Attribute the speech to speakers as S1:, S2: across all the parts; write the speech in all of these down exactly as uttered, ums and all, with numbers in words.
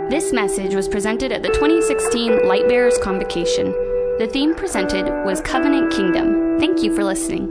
S1: This message was presented at the twenty sixteen Lightbearers Convocation. The theme presented was Covenant Kingdom. Thank you for listening.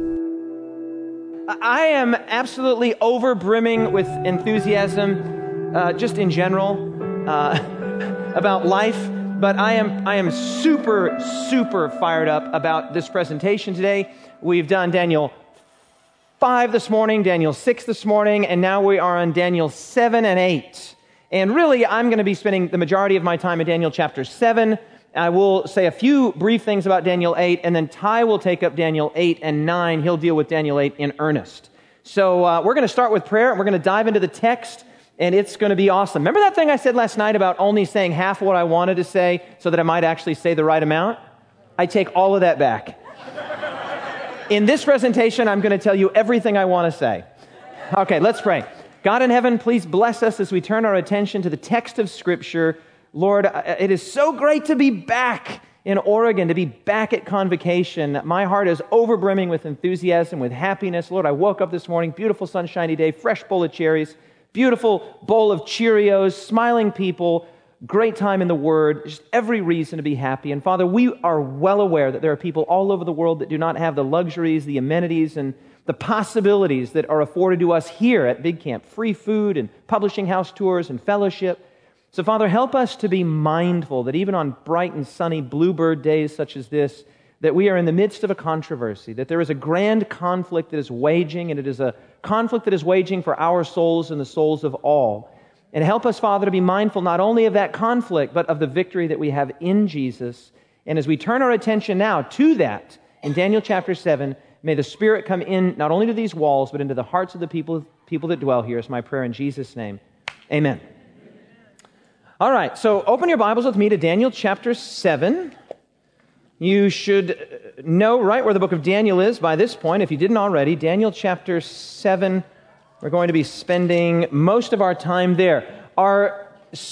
S2: I am absolutely over-brimming with enthusiasm, uh, just in general, uh, about life. But I am I am super, super fired up about this presentation today. We've done Daniel five this morning, Daniel six this morning, and now we are on Daniel seven and eight. And really, I'm going to be spending the majority of my time in Daniel chapter seven. I will say a few brief things about Daniel eight, and then Ty will take up Daniel eight and nine. He'll deal with Daniel eight in earnest. So uh, we're going to start with prayer, and we're going to dive into the text, and it's going to be awesome. Remember that thing I said last night about only saying half of what I wanted to say so that I might actually say the right amount? I take all of that back. In this presentation, I'm going to tell you everything I want to say. Okay, let's pray. God in heaven, please bless us as we turn our attention to the text of Scripture. Lord, it is so great to be back in Oregon, to be back at Convocation. My heart is overbrimming with enthusiasm, with happiness. Lord, I woke up this morning, beautiful sunshiny day, fresh bowl of cherries, beautiful bowl of Cheerios, smiling people, great time in the Word, just every reason to be happy. And Father, we are well aware that there are people all over the world that do not have the luxuries, the amenities, and the possibilities that are afforded to us here at Big Camp, free food and publishing house tours and fellowship. So Father, help us to be mindful that even on bright and sunny bluebird days such as this, that we are in the midst of a controversy, that there is a grand conflict that is waging, and it is a conflict that is waging for our souls and the souls of all. And help us, Father, to be mindful not only of that conflict, but of the victory that we have in Jesus. And as we turn our attention now to that, in Daniel chapter seven, may the Spirit come in not only to these walls, but into the hearts of the people, people that dwell here, is my prayer in Jesus' name. Amen. All right, so open your Bibles with me to Daniel chapter seven. You should know right where the book of Daniel is by this point, if you didn't already. Daniel chapter seven, we're going to be spending most of our time there. Our,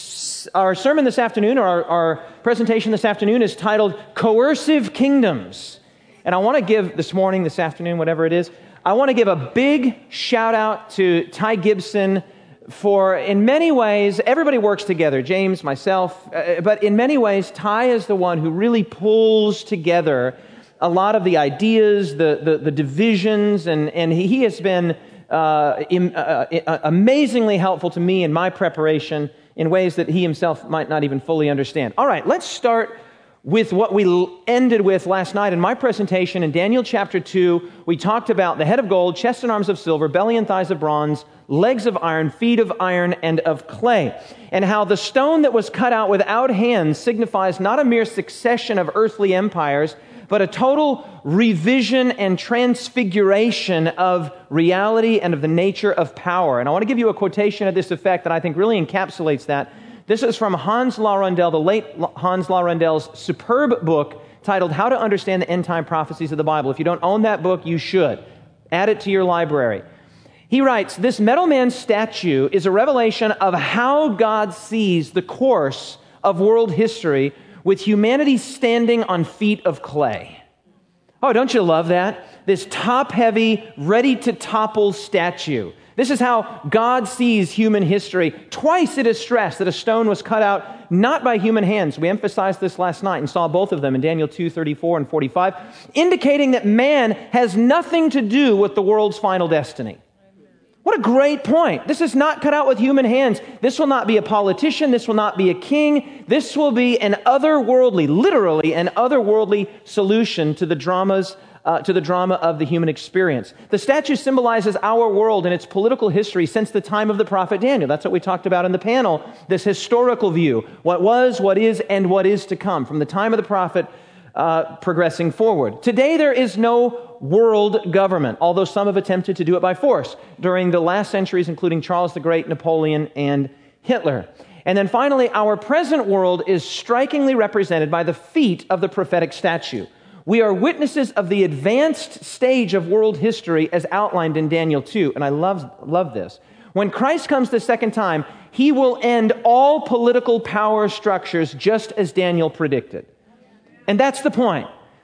S2: our sermon this afternoon, or our, our presentation this afternoon, is titled Coercive Kingdoms. And I want to give this morning, this afternoon, whatever it is, I want to give a big shout out to Ty Gibson for, in many ways, everybody works together, James, myself, uh, but in many ways, Ty is the one who really pulls together a lot of the ideas, the the, the divisions, and, and he, he has been uh, im, uh, uh, amazingly helpful to me in my preparation in ways that he himself might not even fully understand. All right, let's start with what we ended with last night in my presentation. In Daniel chapter two, we talked about the head of gold, chest and arms of silver, belly and thighs of bronze, legs of iron, feet of iron, and of clay, and how the stone that was cut out without hands signifies not a mere succession of earthly empires, but a total revision and transfiguration of reality and of the nature of power. And I want to give you a quotation of this effect that I think really encapsulates that. This is from Hans Laurendel, the late Hans Laurendel's superb book titled How to Understand the End Time Prophecies of the Bible. If you don't own that book, you should. Add it to your library. He writes, this metal man statue is a revelation of how God sees the course of world history with humanity standing on feet of clay. Oh, don't you love that? This top-heavy, ready-to-topple statue. This is how God sees human history. Twice it is stressed that a stone was cut out not by human hands. We emphasized this last night and saw both of them in Daniel two, thirty-four and forty-five, indicating that man has nothing to do with the world's final destiny. What a great point. This is not cut out with human hands. This will not be a politician. This will not be a king. This will be an otherworldly, literally an otherworldly solution to the dramas Uh, to the drama of the human experience. The statue symbolizes our world and its political history since the time of the prophet Daniel. That's what we talked about in the panel, this historical view. What was, what is, and what is to come from the time of the prophet uh, progressing forward. Today there is no world government, although some have attempted to do it by force during the last centuries, including Charles the Great, Napoleon, and Hitler. And then finally, our present world is strikingly represented by the feet of the prophetic statue. We are witnesses of the advanced stage of world history as outlined in Daniel two, and I love, love this. When Christ comes the second time, he will end all political power structures just as Daniel predicted. And that's the point.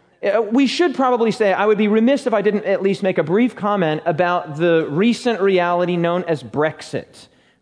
S2: We should probably say, I would be remiss if I didn't at least make a brief comment about the recent reality known as Brexit.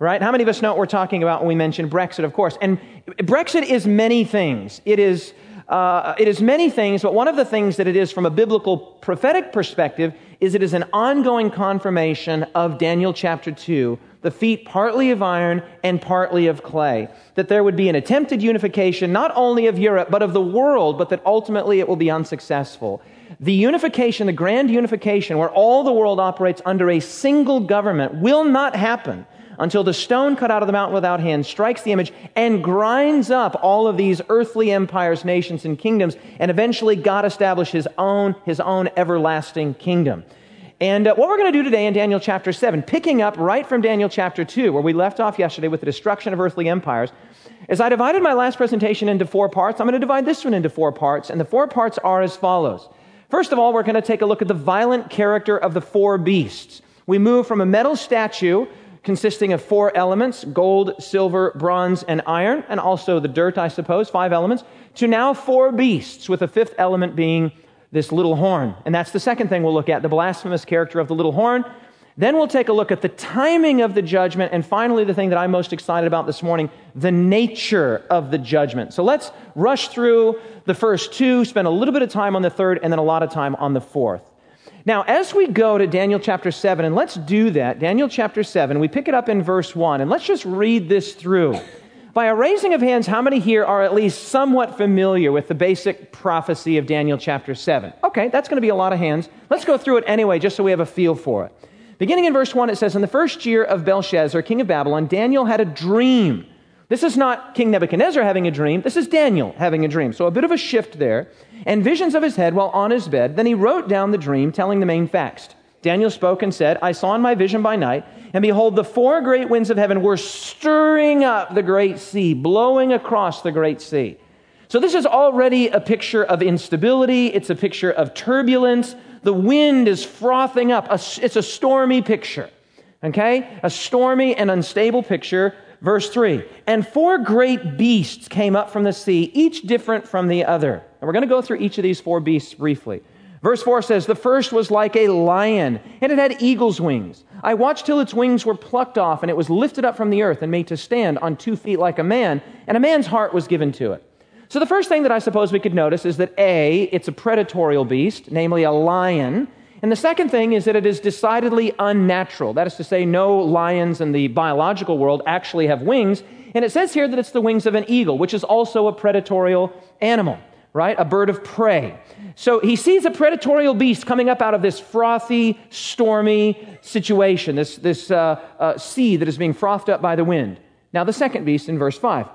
S2: right? How many of us know what we're talking about when we mention Brexit, of course? And Brexit is many things. It is, uh, it is many things, but one of the things that it is from a biblical prophetic perspective is it is an ongoing confirmation of Daniel chapter two, the feet partly of iron and partly of clay, that there would be an attempted unification not only of Europe, but of the world, but that ultimately it will be unsuccessful. The unification, the grand unification, where all the world operates under a single government, will not happen until the stone cut out of the mountain without hands strikes the image and grinds up all of these earthly empires, nations, and kingdoms, and eventually God establishes his own, his own everlasting kingdom. And uh, what we're going to do today in Daniel chapter seven, picking up right from Daniel chapter two, where we left off yesterday with the destruction of earthly empires, is I divided my last presentation into four parts. I'm going to divide this one into four parts, and the four parts are as follows. First of all, we're going to take a look at the violent character of the four beasts. We move from a metal statue consisting of four elements, gold, silver, bronze, and iron, and also the dirt, I suppose, five elements, to now four beasts, with the fifth element being this little horn. And that's the second thing we'll look at, the blasphemous character of the little horn. Then we'll take a look at the timing of the judgment, and finally, the thing that I'm most excited about this morning, the nature of the judgment. So let's rush through the first two, spend a little bit of time on the third, and then a lot of time on the fourth. Now, as we go to Daniel chapter seven, and let's do that, Daniel chapter seven, we pick it up in verse one, and let's just read this through. By a raising of hands, how many here are at least somewhat familiar with the basic prophecy of Daniel chapter seven? Okay, that's going to be a lot of hands. Let's go through it anyway, just so we have a feel for it. Beginning in verse one, it says, "In the first year of Belshazzar, king of Babylon, Daniel had a dream." This is not King Nebuchadnezzar having a dream. This is Daniel having a dream. So a bit of a shift there. "And visions of his head while on his bed. Then he wrote down the dream, telling the main facts. Daniel spoke and said, I saw in my vision by night, and behold, the four great winds of heaven were stirring up the great sea, blowing across the great sea." So this is already a picture of instability. It's a picture of turbulence. The wind is frothing up. It's a stormy picture. Okay? A stormy and unstable picture. Verse three, "And four great beasts came up from the sea, each different from the other." And we're going to go through each of these four beasts briefly. Verse four says, "The first was like a lion, and it had eagle's wings. I watched till its wings were plucked off, and it was lifted up from the earth and made to stand on two feet like a man, and a man's heart was given to it." So the first thing that I suppose we could notice is that A, it's a predatorial beast, namely a lion. And the second thing is that it is decidedly unnatural. That is to say, no lions in the biological world actually have wings. And it says here that it's the wings of an eagle, which is also a predatorial animal, right? A bird of prey. So he sees a predatorial beast coming up out of this frothy, stormy situation, this, this uh, uh, sea that is being frothed up by the wind. Now the second beast in verse five.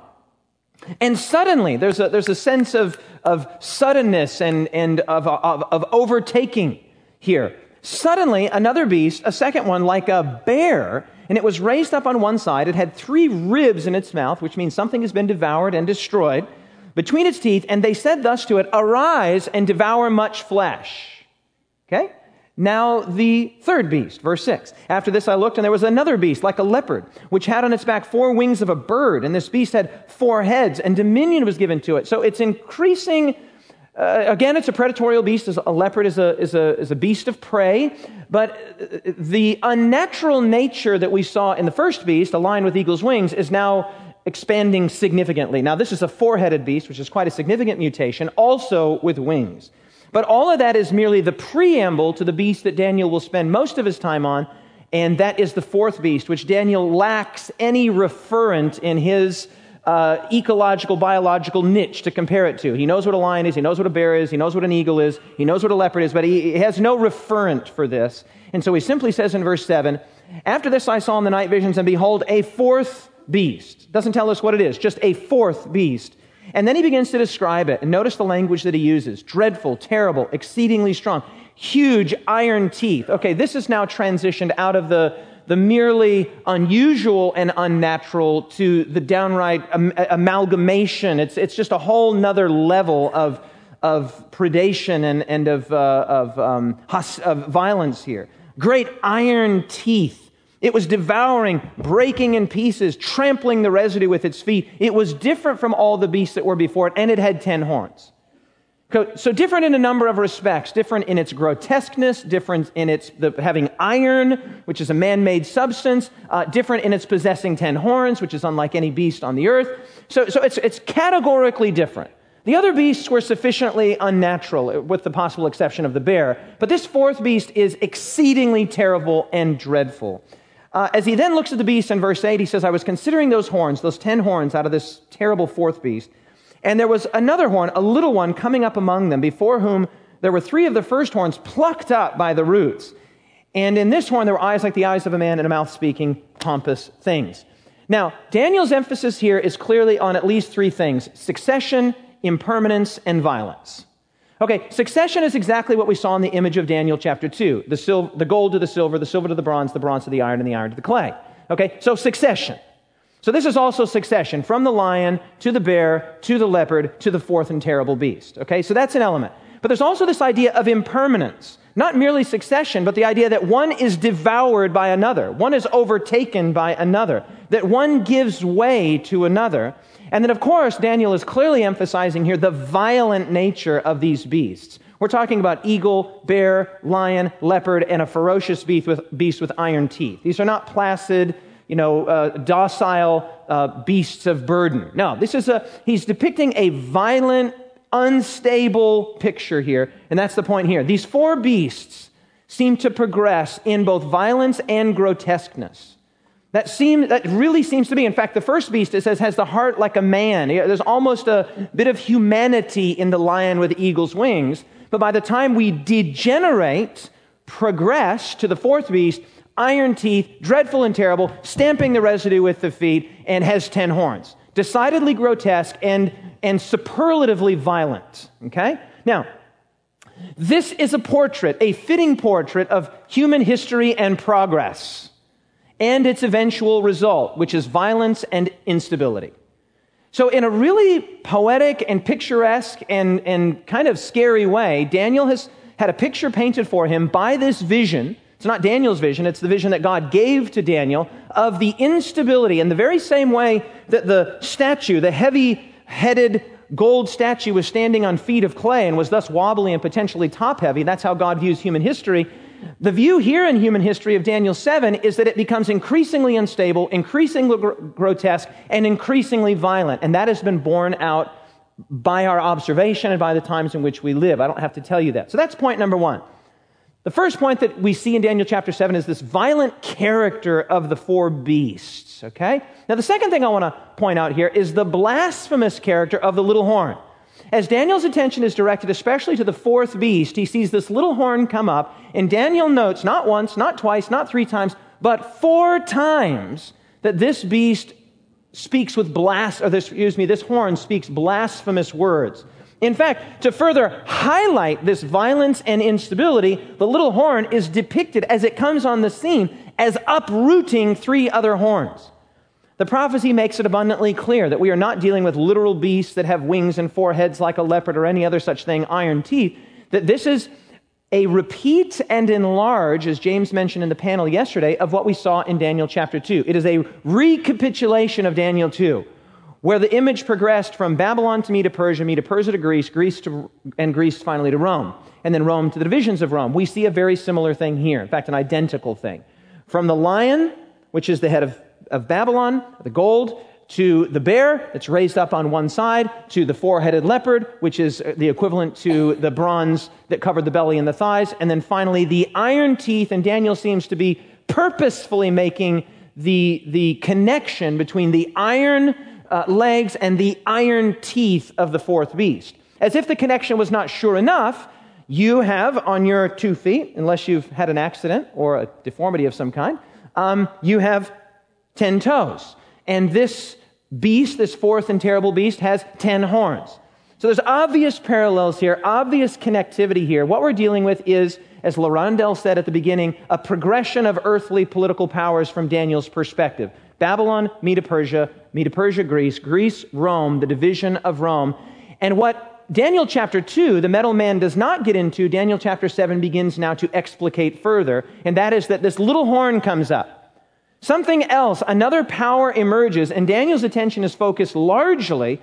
S2: "And suddenly," there's a, there's a sense of, of suddenness and, and of, of, of overtaking here. "Suddenly, another beast, a second one like a bear, and it was raised up on one side. It had three ribs in its mouth," which means something has been devoured and destroyed, "between its teeth, and they said thus to it, Arise and devour much flesh." Okay? Now the third beast, verse six. "After this I looked, and there was another beast like a leopard, which had on its back four wings of a bird, and this beast had four heads, and dominion was given to it." So it's increasing. Uh, again, it's a predatorial beast. A leopard is a, is, a, is a beast of prey. But the unnatural nature that we saw in the first beast, a lion with eagle's wings, is now expanding significantly. Now, this is a four-headed beast, which is quite a significant mutation, also with wings. But all of that is merely the preamble to the beast that Daniel will spend most of his time on, and that is the fourth beast, which Daniel lacks any referent in his Uh, ecological, biological niche to compare it to. He knows what a lion is, he knows what a bear is, he knows what an eagle is, he knows what a leopard is, but he, he has no referent for this. And so he simply says in verse seven, "After this I saw in the night visions, and behold, a fourth beast." Doesn't tell us what it is, just a fourth beast. And then he begins to describe it. And notice the language that he uses. Dreadful, terrible, exceedingly strong, huge iron teeth. Okay, this is now transitioned out of the the merely unusual and unnatural to the downright am- amalgamation. It's it's just a whole nother level of of predation and and of uh, of, um, hus- of violence here. Great iron teeth. It was devouring, breaking in pieces, trampling the residue with its feet. It was different from all the beasts that were before it, and it had ten horns. So different in a number of respects, different in its grotesqueness, different in its the, having iron, which is a man-made substance, uh, different in its possessing ten horns, which is unlike any beast on the earth. So, so it's, it's categorically different. The other beasts were sufficiently unnatural, with the possible exception of the bear. But this fourth beast is exceedingly terrible and dreadful. Uh, as he then looks at the beast in verse eight, he says, I was considering those horns, those ten horns out of this terrible fourth beast. And there was another horn, a little one, coming up among them, before whom there were three of the first horns plucked up by the roots. And in this horn there were eyes like the eyes of a man and a mouth speaking pompous things. Now, Daniel's emphasis here is clearly on at least three things: succession, impermanence, and violence. Okay, succession is exactly what we saw in the image of Daniel chapter two. The, sil- the gold to the silver, the silver to the bronze, the bronze to the iron, and the iron to the clay. Okay, so succession. So this is also succession, from the lion to the bear to the leopard to the fourth and terrible beast. Okay, so that's an element. But there's also this idea of impermanence. Not merely succession, but the idea that one is devoured by another. One is overtaken by another. That one gives way to another. And then, of course, Daniel is clearly emphasizing here the violent nature of these beasts. We're talking about eagle, bear, lion, leopard, and a ferocious beast with, beast with iron teeth. These are not placid, you know, uh, docile uh, beasts of burden. No, this is a, he's depicting a violent, unstable picture here, and that's the point here. These four beasts seem to progress in both violence and grotesqueness. That seem, that really seems to be, in fact, the first beast, it says, has the heart like a man. There's almost a bit of humanity in the lion with eagle's wings, but by the time we degenerate, progress to the fourth beast, iron teeth, dreadful and terrible, stamping the residue with the feet, and has ten horns. Decidedly grotesque and, and superlatively violent. Okay? Now, this is a portrait, a fitting portrait of human history and progress, and its eventual result, which is violence and instability. So in a really poetic and picturesque and, and kind of scary way, Daniel has had a picture painted for him by this vision. It's not Daniel's vision, it's the vision that God gave to Daniel of the instability. In the very same way that the statue, the heavy-headed gold statue, was standing on feet of clay and was thus wobbly and potentially top-heavy, that's how God views human history. The view here in human history of Daniel seven is that it becomes increasingly unstable, increasingly gr- grotesque, and increasingly violent. And that has been borne out by our observation and by the times in which we live. I don't have to tell you that. So that's point number one. The first point that we see in Daniel chapter seven is this violent character of the four beasts, okay? Now, the second thing I want to point out here is the blasphemous character of the little horn. As Daniel's attention is directed especially to the fourth beast, he sees this little horn come up, and Daniel notes not once, not twice, not three times, but four times that this beast speaks with blas- or this, excuse me, this horn speaks blasphemous words. In fact, to further highlight this violence and instability, the little horn is depicted as it comes on the scene as uprooting three other horns. The prophecy makes it abundantly clear that we are not dealing with literal beasts that have wings and four heads like a leopard or any other such thing, iron teeth, that this is a repeat and enlarge, as James mentioned in the panel yesterday, of what we saw in Daniel chapter two. It is a recapitulation of Daniel two, where the image progressed from Babylon to Medo-Persia, Medo-Persia to Greece, Greece to, and Greece finally to Rome, and then Rome to the divisions of Rome. We see a very similar thing here, in fact, an identical thing. From the lion, which is the head of, of Babylon, the gold, to the bear that's raised up on one side, to the four-headed leopard, which is the equivalent to the bronze that covered the belly and the thighs, and then finally the iron teeth, and Daniel seems to be purposefully making the, the connection between the iron Uh, legs and the iron teeth of the fourth beast. As if the connection was not sure enough, you have on your two feet, unless you've had an accident or a deformity of some kind, um, you have ten toes. And this beast, this fourth and terrible beast, has ten horns. So there's obvious parallels here, obvious connectivity here. What we're dealing with is, as LaRondelle said at the beginning, a progression of earthly political powers from Daniel's perspective. Babylon, Medo-Persia, Medo-Persia, Greece, Greece, Rome, the division of Rome. And what Daniel chapter two, the metal man, does not get into, Daniel chapter seven begins now to explicate further, and that is that this little horn comes up. Something else, another power emerges, and Daniel's attention is focused largely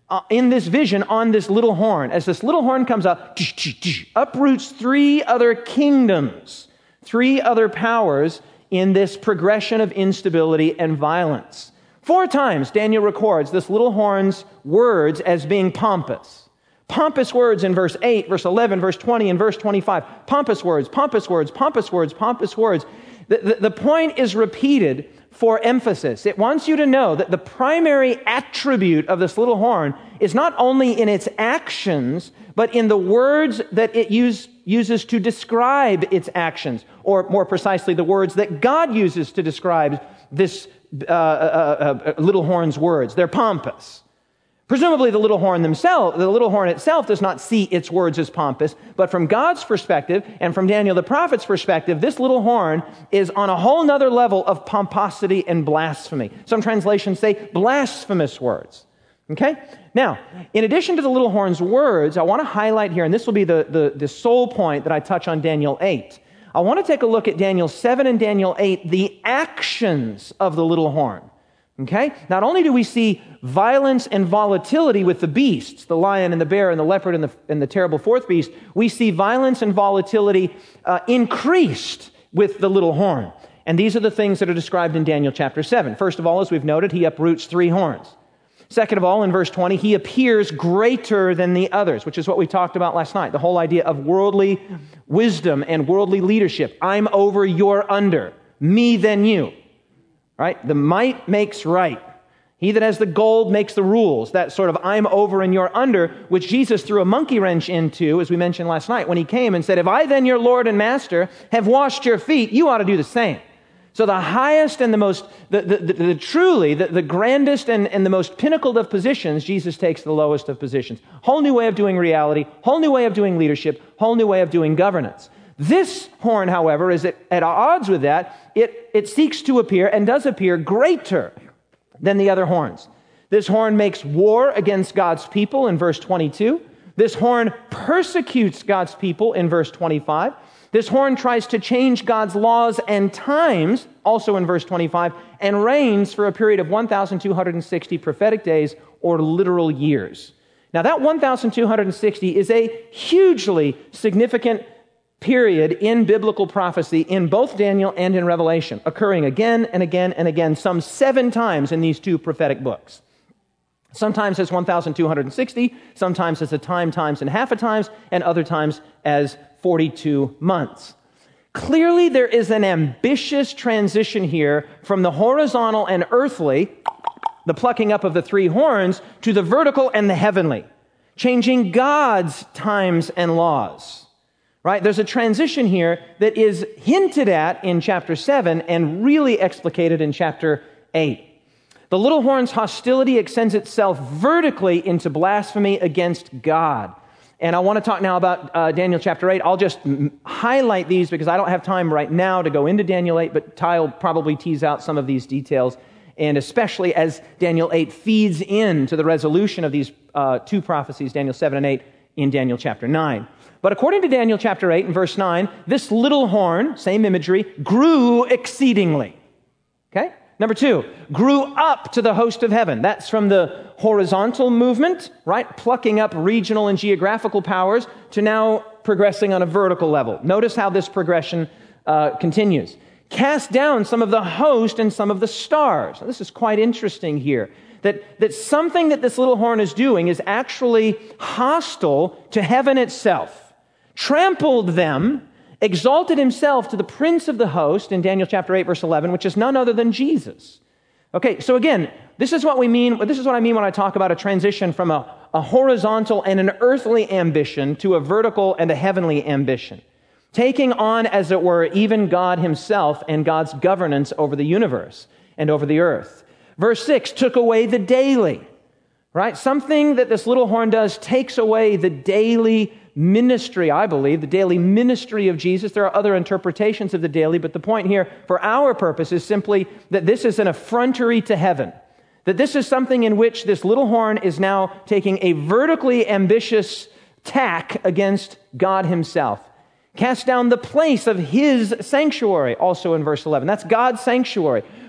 S2: uh, in this vision on this little horn. As this little horn comes up, uproots three other kingdoms, three other powers in this progression of instability and violence. Four times Daniel records this little horn's words as being pompous. Pompous words in verse eight, verse eleven, verse twenty, and verse twenty-five. Pompous words, pompous words, pompous words, pompous words. The, the, the point is repeated for emphasis. It wants you to know that the primary attribute of this little horn is not only in its actions, but in the words that it use, uses to describe its actions, or more precisely, the words that God uses to describe this uh, uh, uh, little horn's words. They're pompous. Presumably the little horn themselves, the little horn itself does not see its words as pompous, but from God's perspective and from Daniel the prophet's perspective, this little horn is on a whole nother level of pomposity and blasphemy. Some translations say blasphemous words. Okay? Now, in addition to the little horn's words, I want to highlight here, and this will be the, the, the sole point that I touch on Daniel eight. I want to take a look at Daniel seven and Daniel eight, the actions of the little horn. Okay? Not only do we see violence and volatility with the beasts, the lion and the bear and the leopard and the, and the terrible fourth beast, we see violence and volatility uh, increased with the little horn. And these are the things that are described in Daniel chapter seven. First of all, as we've noted, he uproots three horns. Second of all, in verse twenty, he appears greater than the others, which is what we talked about last night, the whole idea of worldly wisdom and worldly leadership. I'm over, you're under. Me, then you. Right? The might makes right. He that has the gold makes the rules. That sort of I'm over and you're under, which Jesus threw a monkey wrench into, as we mentioned last night, when he came and said, if I then, your Lord and Master, have washed your feet, you ought to do the same. So the highest and the most, the, the, the, the truly, the, the grandest and, and the most pinnacled of positions, Jesus takes the lowest of positions. Whole new way of doing reality, whole new way of doing leadership, whole new way of doing governance. This horn, however, is at, at odds with that. It, it seeks to appear and does appear greater than the other horns. This horn makes war against God's people in verse twenty-two. This horn persecutes God's people in verse twenty-five. This horn tries to change God's laws and times, also in verse twenty-five, and reigns for a period of one thousand two hundred sixty prophetic days or literal years. Now that one thousand two hundred sixty is a hugely significant period in biblical prophecy in both Daniel and in Revelation, occurring again and again and again, some seven times in these two prophetic books. Sometimes as one thousand two hundred sixty, sometimes as a time times and half a times, and other times as forty-two months. Clearly there is an ambitious transition here from the horizontal and earthly, the plucking up of the three horns, to the vertical and the heavenly, changing God's times and laws. Right? There's a transition here that is hinted at in chapter seven and really explicated in chapter eight. The little horn's hostility extends itself vertically into blasphemy against God. And I want to talk now about uh, Daniel chapter eight. I'll just m- highlight these because I don't have time right now to go into Daniel eight, but Ty will probably tease out some of these details, and especially as Daniel eight feeds into the resolution of these uh, two prophecies, Daniel seven and eight, in Daniel chapter nine. But according to Daniel chapter eight and verse nine, this little horn, same imagery, grew exceedingly. Okay? Number two, grew up to the host of heaven. That's from the horizontal movement, right? Plucking up regional and geographical powers to now progressing on a vertical level. Notice how this progression uh, continues. Cast down some of the host and some of the stars. Now, this is quite interesting here. That, that something that this little horn is doing is actually hostile to heaven itself. Trampled them, exalted himself to the prince of the host in Daniel chapter eight, verse eleven, which is none other than Jesus. Okay, so again, this is what we mean, this is what I mean when I talk about a transition from a, a horizontal and an earthly ambition to a vertical and a heavenly ambition. Taking on, as it were, even God himself and God's governance over the universe and over the earth. Verse six, took away the daily, right? Something that this little horn does takes away the daily ministry, I believe, the daily ministry of Jesus. There are other interpretations of the daily, but the point here for our purpose is simply that this is an effrontery to heaven. That this is something in which this little horn is now taking a vertically ambitious tack against God himself. Cast down the place of his sanctuary, also in verse eleven. That's God's sanctuary.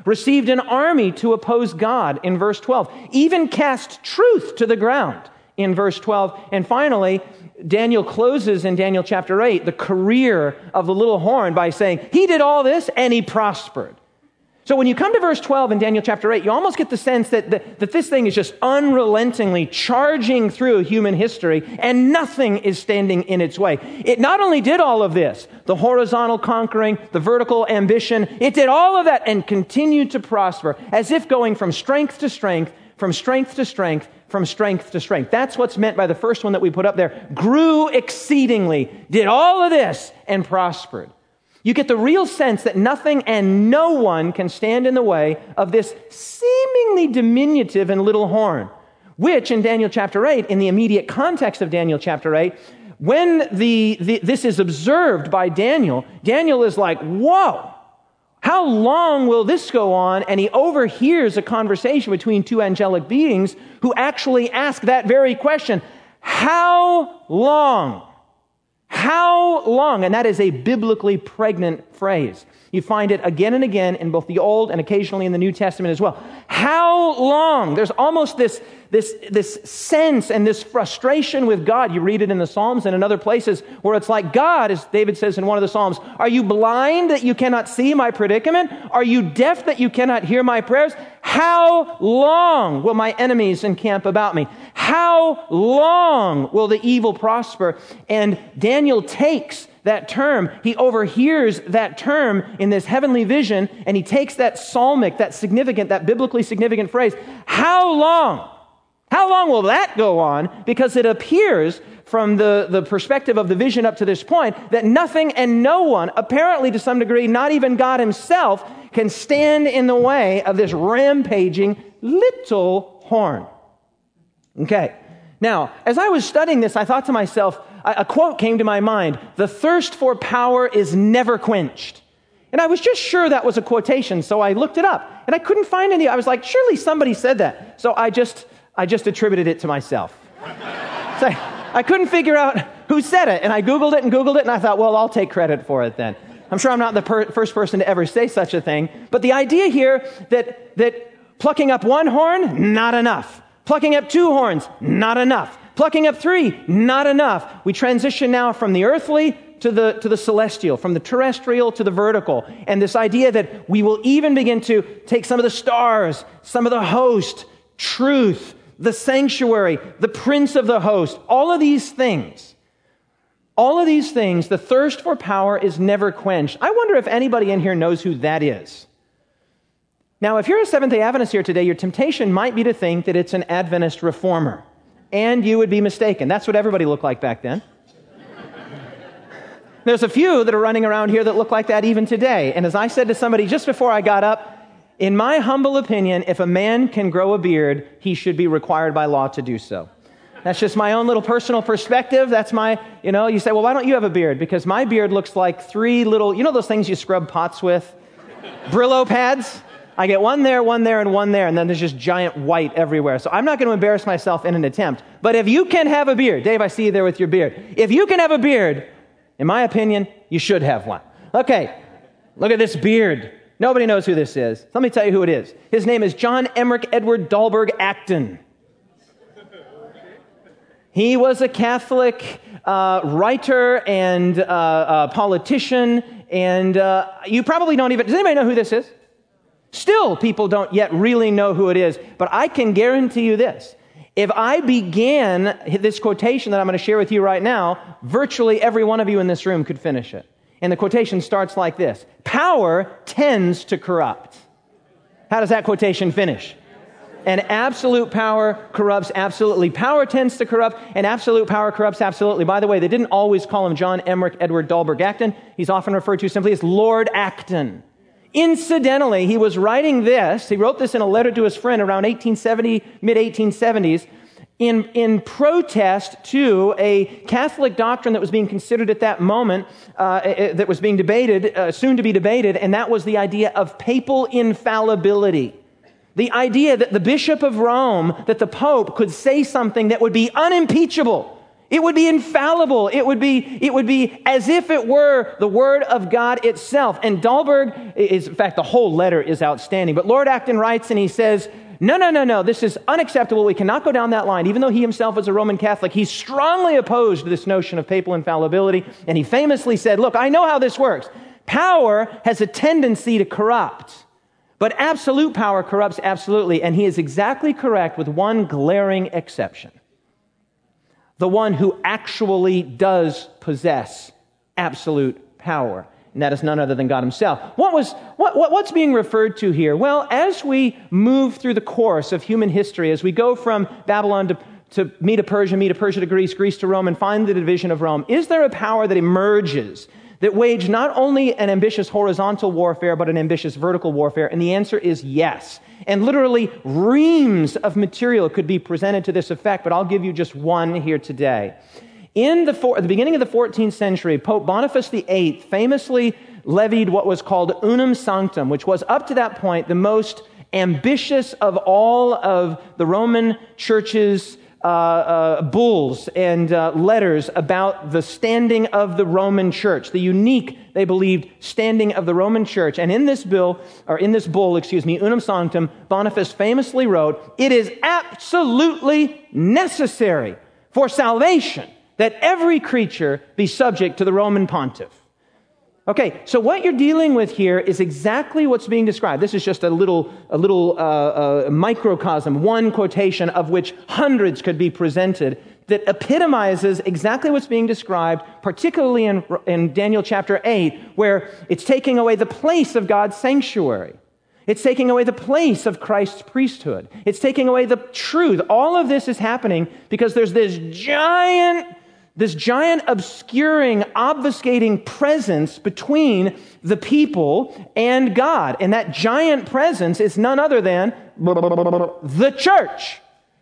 S2: received an army to oppose God in verse twelve, even cast truth to the ground in verse twelve. And finally, Daniel closes in Daniel chapter eight the career of the little horn by saying, he did all this and he prospered. So when you come to verse twelve in Daniel chapter eight, you almost get the sense that, that, that this thing is just unrelentingly charging through human history and nothing is standing in its way. It not only did all of this, the horizontal conquering, the vertical ambition, it did all of that and continued to prosper as if going from strength to strength, from strength to strength, from strength to strength. That's what's meant by the first one that we put up there. Grew exceedingly, did all of this and prospered. You get the real sense that nothing and no one can stand in the way of this seemingly diminutive and little horn, which in Daniel chapter eight, in the immediate context of Daniel chapter eight, when the, the this is observed by Daniel, Daniel is like, whoa, how long will this go on? And he overhears a conversation between two angelic beings who actually ask that very question, how long? How long? And that is a biblically pregnant phrase. You find it again and again in both the Old and occasionally in the New Testament as well. How long? There's almost this, this, this sense and this frustration with God. You read it in the Psalms and in other places where it's like, God, as David says in one of the Psalms, are you blind that you cannot see my predicament? Are you deaf that you cannot hear my prayers? How long will my enemies encamp about me? How long will the evil prosper? And Daniel takes that term, he overhears that term in this heavenly vision, and he takes that psalmic, that significant, that biblically significant phrase, how long? How long will that go on? Because it appears from the, the perspective of the vision up to this point that nothing and no one, apparently to some degree, not even God himself, can stand in the way of this rampaging little horn. Okay. Now, as I was studying this, I thought to myself, a quote came to my mind, the thirst for power is never quenched. And I was just sure that was a quotation, so I looked it up, and I couldn't find any. I was like, surely somebody said that. So I just I just attributed it to myself. So I, I couldn't figure out who said it, and I Googled it and Googled it, and I thought, well, I'll take credit for it then. I'm sure I'm not the per- first person to ever say such a thing, but the idea here that that plucking up one horn, not enough. Plucking up two horns, not enough. Plucking up three, not enough. We transition now from the earthly to the, to the celestial, from the terrestrial to the vertical. And this idea that we will even begin to take some of the stars, some of the host, truth, the sanctuary, the prince of the host, all of these things. All of these things, the thirst for power is never quenched. I wonder if anybody in here knows who that is. Now, if you're a Seventh-day Adventist here today, your temptation might be to think that it's an Adventist reformer. And you would be mistaken. That's what everybody looked like back then. There's a few that are running around here that look like that even today. And as I said to somebody just before I got up, in my humble opinion, if a man can grow a beard, he should be required by law to do so. That's just my own little personal perspective. That's my, you know, you say, well, why don't you have a beard? Because my beard looks like three little, you know those things you scrub pots with? Brillo pads? I get one there, one there, and one there, and then there's just giant white everywhere. So I'm not going to embarrass myself in an attempt. But if you can have a beard, Dave, I see you there with your beard. If you can have a beard, in my opinion, you should have one. Okay, look at this beard. Nobody knows who this is. Let me tell you who it is. His name is John Emmerich Edward Dahlberg Acton. He was a Catholic uh, writer and uh, uh, politician, and uh, you probably don't even... Does anybody know who this is? Still, people don't yet really know who it is, but I can guarantee you this. If I began this quotation that I'm going to share with you right now, virtually every one of you in this room could finish it. And the quotation starts like this. Power tends to corrupt. How does that quotation finish? And absolute power corrupts absolutely. Power tends to corrupt, and absolute power corrupts absolutely. By the way, they didn't always call him John Emmerich Edward Dahlberg Acton. He's often referred to simply as Lord Acton. Incidentally, he was writing this, he wrote this in a letter to his friend around eighteen seventy, mid eighteen seventies, in, in protest to a Catholic doctrine that was being considered at that moment, uh, that was being debated, uh, soon to be debated, and that was the idea of papal infallibility. The idea that the Bishop of Rome, that the Pope could say something that would be unimpeachable. It would be infallible. It would be, it would be as if it were the Word of God itself. And Dahlberg is, in fact, the whole letter is outstanding. But Lord Acton writes and he says, no, no, no, no, this is unacceptable. We cannot go down that line. Even though he himself was a Roman Catholic, he strongly opposed this notion of papal infallibility. And he famously said, look, I know how this works. Power has a tendency to corrupt, but absolute power corrupts absolutely. And he is exactly correct with one glaring exception. The one who actually does possess absolute power. And that is none other than God himself. What was what, what what's being referred to here? Well, as we move through the course of human history, as we go from Babylon to, to Medo Persia, Medo Persia to Greece, Greece to Rome, and find the division of Rome, is there a power that emerges that wage not only an ambitious horizontal warfare, but an ambitious vertical warfare? And the answer is yes. And literally reams of material could be presented to this effect, but I'll give you just one here today. In the, for, at the beginning of the fourteenth century, Pope Boniface the eighth famously levied what was called Unum Sanctum, which was up to that point the most ambitious of all of the Roman Church's uh, uh, bulls and uh, letters about the standing of the Roman Church, the unique, they believed, standing of the Roman Church. And in this bill, or in this bull, excuse me, Unum Sanctum, Boniface famously wrote, "It is absolutely necessary for salvation that every creature be subject to the Roman pontiff." Okay, so what you're dealing with here is exactly what's being described. This is just a little, a little uh, uh, microcosm, one quotation of which hundreds could be presented, that epitomizes exactly what's being described, particularly in, in Daniel chapter eight, where it's taking away the place of God's sanctuary. It's taking away the place of Christ's priesthood. It's taking away the truth. All of this is happening because there's this giant This giant obscuring, obfuscating presence between the people and God. And that giant presence is none other than the church.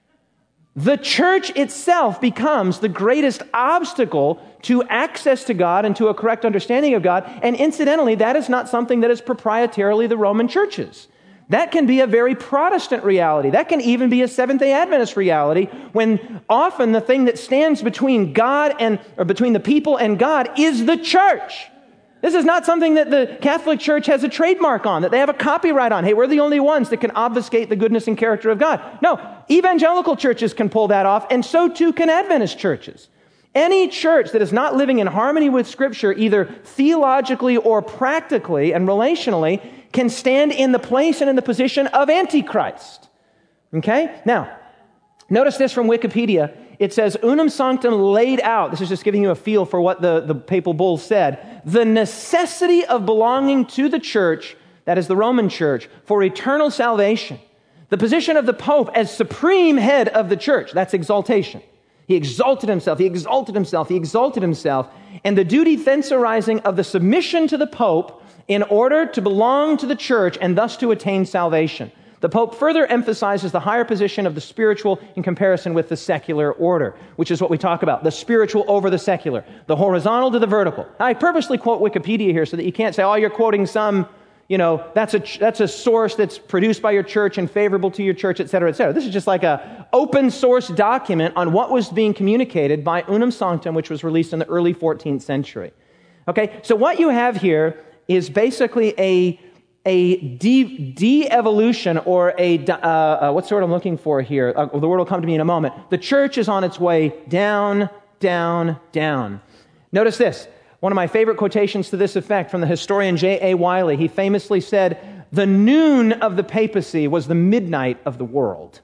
S2: The church itself becomes the greatest obstacle to access to God and to a correct understanding of God. And incidentally, that is not something that is proprietarily the Roman churches. That can be a very Protestant reality. That can even be a Seventh-day Adventist reality, when often the thing that stands between God and, or between the people and God is the church. This is not something that the Catholic Church has a trademark on, that they have a copyright on. Hey, we're the only ones that can obfuscate the goodness and character of God. No, evangelical churches can pull that off, and so too can Adventist churches. Any church that is not living in harmony with Scripture, either theologically or practically and relationally, can stand in the place and in the position of Antichrist. Okay? Now, notice this from Wikipedia. It says, Unum Sanctum laid out, this is just giving you a feel for what the, the papal bull said, the necessity of belonging to the church, that is the Roman church, for eternal salvation. The position of the Pope as supreme head of the church, that's exaltation. He exalted himself, he exalted himself, he exalted himself. And the duty thence arising of the submission to the Pope in order to belong to the church and thus to attain salvation. The Pope further emphasizes the higher position of the spiritual in comparison with the secular order, which is what we talk about, the spiritual over the secular, the horizontal to the vertical. Now, I purposely quote Wikipedia here so that you can't say, oh, you're quoting some, you know, that's a that's a source that's produced by your church and favorable to your church, et cetera, et cetera. This is just like a open source document on what was being communicated by Unum Sanctum, which was released in the early fourteenth century. Okay, so what you have here is basically a a de, de-evolution or a, uh, uh, what's the word I'm looking for here? Uh, the word will come to me in a moment. The church is on its way down, down, down. Notice this. One of my favorite quotations to this effect from the historian J A Wiley. He famously said, the noon of the papacy was the midnight of the world.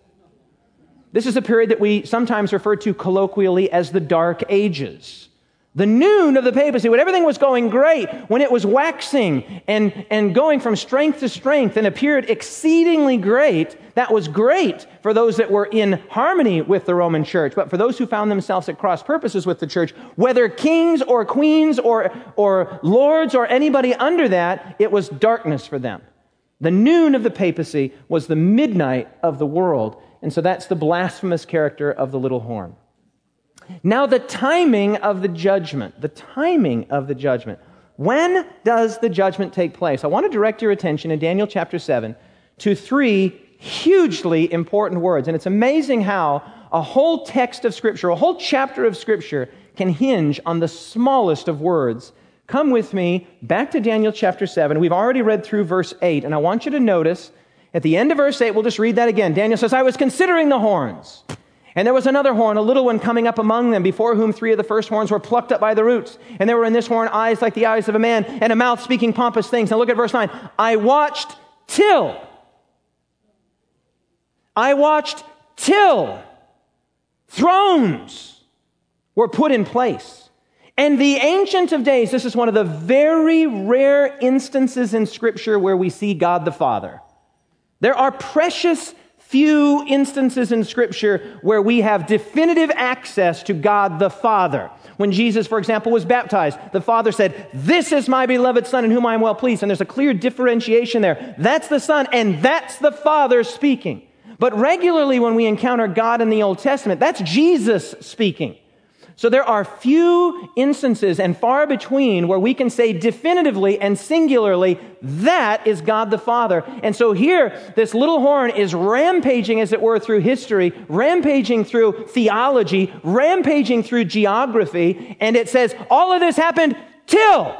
S2: This is a period that we sometimes refer to colloquially as the Dark Ages. The noon of the papacy, when everything was going great, when it was waxing and, and going from strength to strength and appeared exceedingly great, that was great for those that were in harmony with the Roman church. But for those who found themselves at cross purposes with the church, whether kings or queens or, or lords or anybody under that, it was darkness for them. The noon of the papacy was the midnight of the world. And so that's the blasphemous character of the little horn. Now, the timing of the judgment, the timing of the judgment. When does the judgment take place? I want to direct your attention in Daniel chapter seven to three hugely important words. And it's amazing how A whole text of Scripture, a whole chapter of Scripture can hinge on the smallest of words. Come with me back to Daniel chapter seven. We've already read through verse eight, and I want you to notice at the end of verse eight, we'll just read that again. Daniel says, I was considering the horns, and there was another horn, a little one coming up among them, before whom three of the first horns were plucked up by the roots. And there were in this horn eyes like the eyes of a man, and a mouth speaking pompous things. Now look at verse nine. I watched till. I watched till thrones were put in place. And the Ancient of Days, this is one of the very rare instances in Scripture where we see God the Father. There are precious few instances in Scripture where we have definitive access to God the Father. When Jesus, for example, was baptized, the Father said, this is my beloved Son in whom I am well pleased. And there's a clear differentiation there. That's the Son, and that's the Father speaking. But regularly when we encounter God in the Old Testament, that's Jesus speaking. So there are few instances and far between where we can say definitively and singularly, that is God the Father. And so here, this little horn is rampaging, as it were, through history, rampaging through theology, rampaging through geography, and it says, all of this happened till,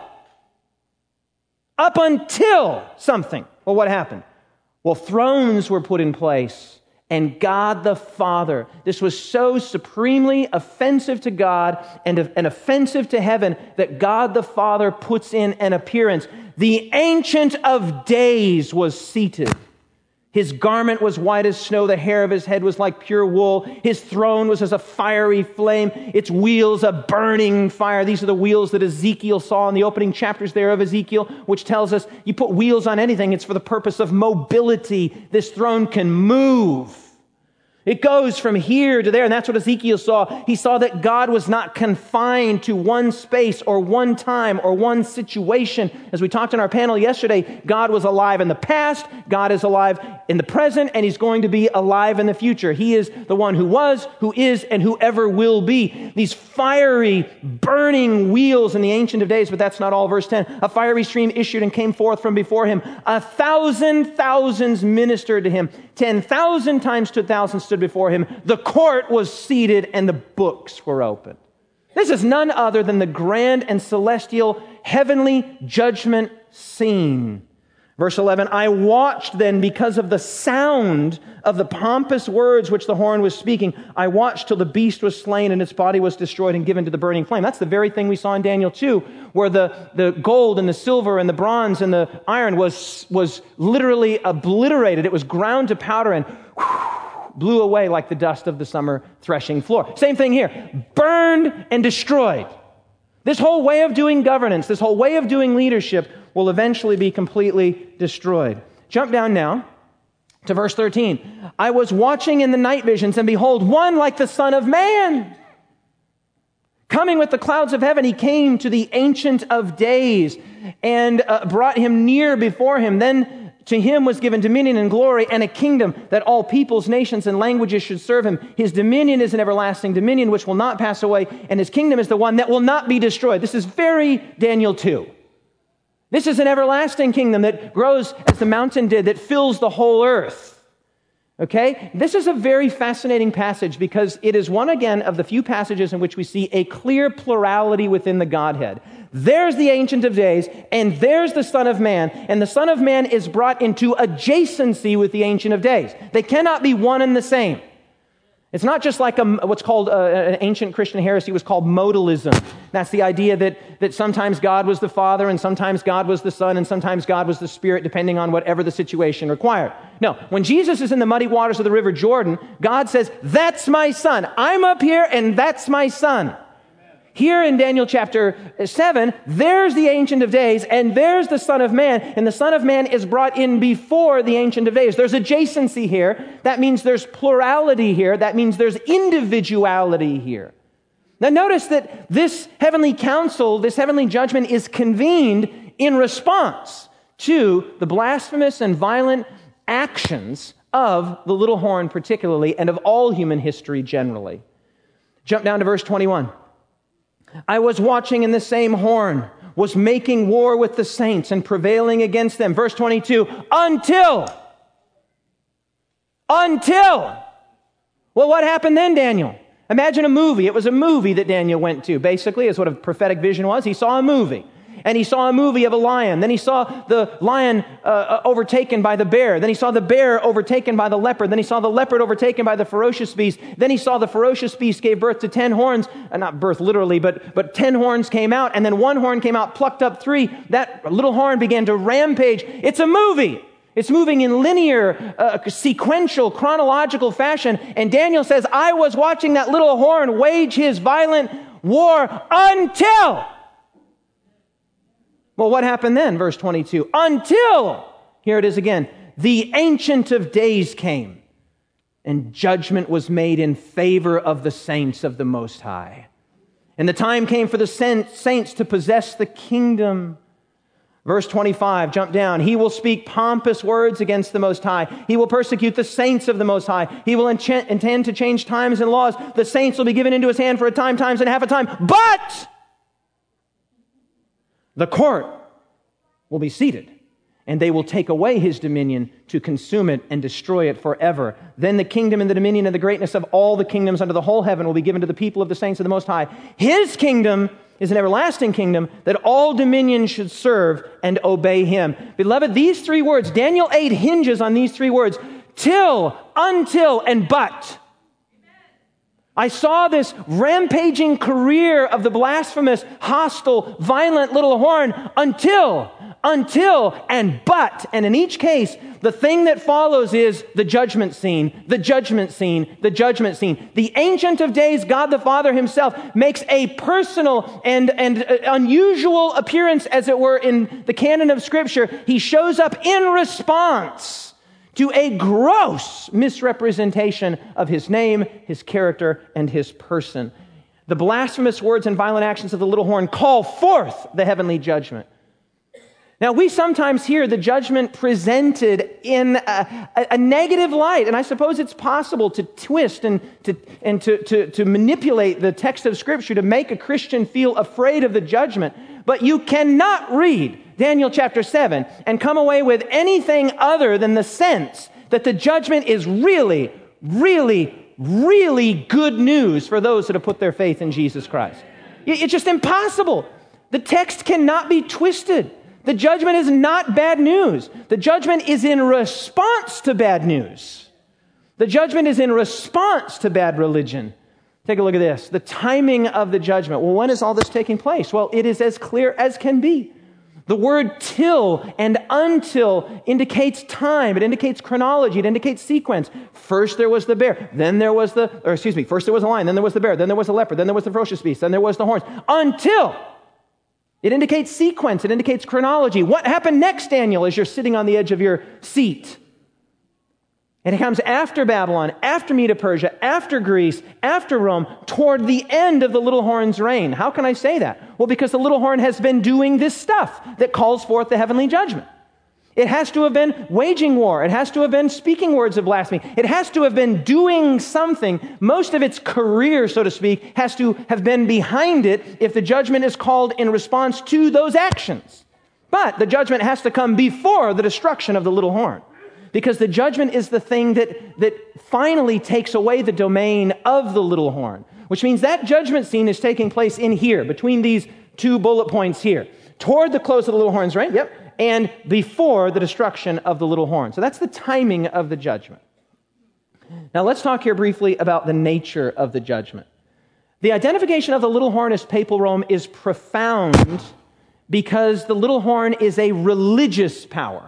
S2: up until something. Well, what happened? Well, thrones were put in place. And God the Father, this was so supremely offensive to God and, and offensive to heaven that God the Father puts in an appearance. The Ancient of Days was seated. His garment was white as snow. The hair of his head was like pure wool. His throne was as a fiery flame. Its wheels a burning fire. These are the wheels that Ezekiel saw in the opening chapters there of Ezekiel, which tells us you put wheels on anything, it's for the purpose of mobility. This throne can move. It goes from here to there, and that's what Ezekiel saw. He saw that God was not confined to one space or one time or one situation. As we talked in our panel yesterday, God was alive in the past, God is alive in the present, and He's going to be alive in the future. He is the one who was, who is, and who ever will be. These fiery, burning wheels in the Ancient of Days, but that's not all. Verse ten, a fiery stream issued and came forth from before Him. A thousand thousands ministered to Him. Ten thousand times to thousands stood before Him. The court was seated and the books were opened. This is none other than the grand and celestial heavenly judgment scene. Verse eleven, I watched then because of the sound of the pompous words which the horn was speaking. I watched till the beast was slain and its body was destroyed and given to the burning flame. That's the very thing we saw in Daniel two, where the, the gold and the silver and the bronze and the iron was, was literally obliterated. It was ground to powder and whew, blew away like the dust of the summer threshing floor. Same thing here. Burned and destroyed. This whole way of doing governance, this whole way of doing leadership will eventually be completely destroyed. Jump down now to verse thirteen. I was watching in the night visions, and behold, one like the Son of Man. Coming with the clouds of heaven, he came to the Ancient of Days and uh, brought him near before him. Then to him was given dominion and glory and a kingdom that all peoples, nations, and languages should serve him. His dominion is an everlasting dominion which will not pass away, and his kingdom is the one that will not be destroyed. This is very Daniel two. This is an everlasting kingdom that grows as the mountain did, that fills the whole earth. Okay? This is a very fascinating passage because it is one, again, of the few passages in which we see a clear plurality within the Godhead. There's the Ancient of Days, and there's the Son of Man, and the Son of Man is brought into adjacency with the Ancient of Days. They cannot be one and the same. It's not just like a, what's called a, an ancient Christian heresy was called modalism. That's the idea that, that sometimes God was the Father and sometimes God was the Son and sometimes God was the Spirit, depending on whatever the situation required. No, when Jesus is in the muddy waters of the River Jordan, God says, that's my Son. I'm up here and that's my Son. Here in Daniel chapter seven, there's the Ancient of Days and there's the Son of Man, and the Son of Man is brought in before the Ancient of Days. There's adjacency here. That means there's plurality here. That means there's individuality here. Now notice that this heavenly council, this heavenly judgment is convened in response to the blasphemous and violent actions of the little horn particularly, and of all human history generally. Jump down to verse twenty-one. I was watching, and the same horn was making war with the saints and prevailing against them. Verse twenty-two, until, until. Well, what happened then, Daniel? Imagine a movie. It was a movie that Daniel went to, basically, is what a prophetic vision was. He saw a movie. And he saw a movie of a lion. Then he saw the lion uh, overtaken by the bear. Then he saw the bear overtaken by the leopard. Then he saw the leopard overtaken by the ferocious beast. Then he saw the ferocious beast gave birth to ten horns. Uh, not birth literally, but, but ten horns came out. And then one horn came out, plucked up three. That little horn began to rampage. It's a movie. It's moving in linear, uh, sequential, chronological fashion. And Daniel says, I was watching that little horn wage his violent war until... Well, what happened then? Verse twenty-two. Until, here it is again, the Ancient of Days came, and judgment was made in favor of the saints of the Most High. And the time came for the saints to possess the kingdom. Verse twenty-five, jump down. He will speak pompous words against the Most High. He will persecute the saints of the Most High. He will enchant, intend to change times and laws. The saints will be given into his hand for a time, times, and half a time. But the court will be seated, and they will take away his dominion to consume it and destroy it forever. Then the kingdom and the dominion and the greatness of all the kingdoms under the whole heaven will be given to the people of the saints of the Most High. His kingdom is an everlasting kingdom that all dominions should serve and obey him. Beloved, these three words, Daniel eight hinges on these three words, till, until, and but. I saw this rampaging career of the blasphemous, hostile, violent little horn until, until, and but. And in each case, the thing that follows is the judgment scene, the judgment scene, the judgment scene. The Ancient of Days, God the Father himself, makes a personal and, and unusual appearance, as it were, in the canon of Scripture. He shows up in response to a gross misrepresentation of his name, his character, and his person. The blasphemous words and violent actions of the little horn call forth the heavenly judgment. Now, we sometimes hear the judgment presented in a, a, a negative light, and I suppose it's possible to twist and, to, and to, to, to manipulate the text of Scripture to make a Christian feel afraid of the judgment. But you cannot read Daniel chapter seven and come away with anything other than the sense that the judgment is really, really, really good news for those that have put their faith in Jesus Christ. It's just impossible. The text cannot be twisted. The judgment is not bad news. The judgment is in response to bad news. The judgment is in response to bad religion. Take a look at this. The timing of the judgment. Well, when is all this taking place? Well, it is as clear as can be. The word till and until indicates time. It indicates chronology. It indicates sequence. First there was the bear. Then there was the, or excuse me, first there was a lion. Then there was the bear. Then there was the leopard. Then there was the ferocious beast. Then there was the horns. Until. It indicates sequence. It indicates chronology. What happened next, Daniel, as you're sitting on the edge of your seat? And it comes after Babylon, after Medo-Persia, after Greece, after Rome, toward the end of the little horn's reign. How can I say that? Well, because the little horn has been doing this stuff that calls forth the heavenly judgment. It has to have been waging war. It has to have been speaking words of blasphemy. It has to have been doing something. Most of its career, so to speak, has to have been behind it if the judgment is called in response to those actions. But the judgment has to come before the destruction of the little horn. Because the judgment is the thing that, that finally takes away the domain of the little horn. Which means that judgment scene is taking place in here, between these two bullet points here. Toward the close of the little horn's reign, yep, and before the destruction of the little horn. So that's the timing of the judgment. Now let's talk here briefly about the nature of the judgment. The identification of the little horn as papal Rome is profound because the little horn is a religious power.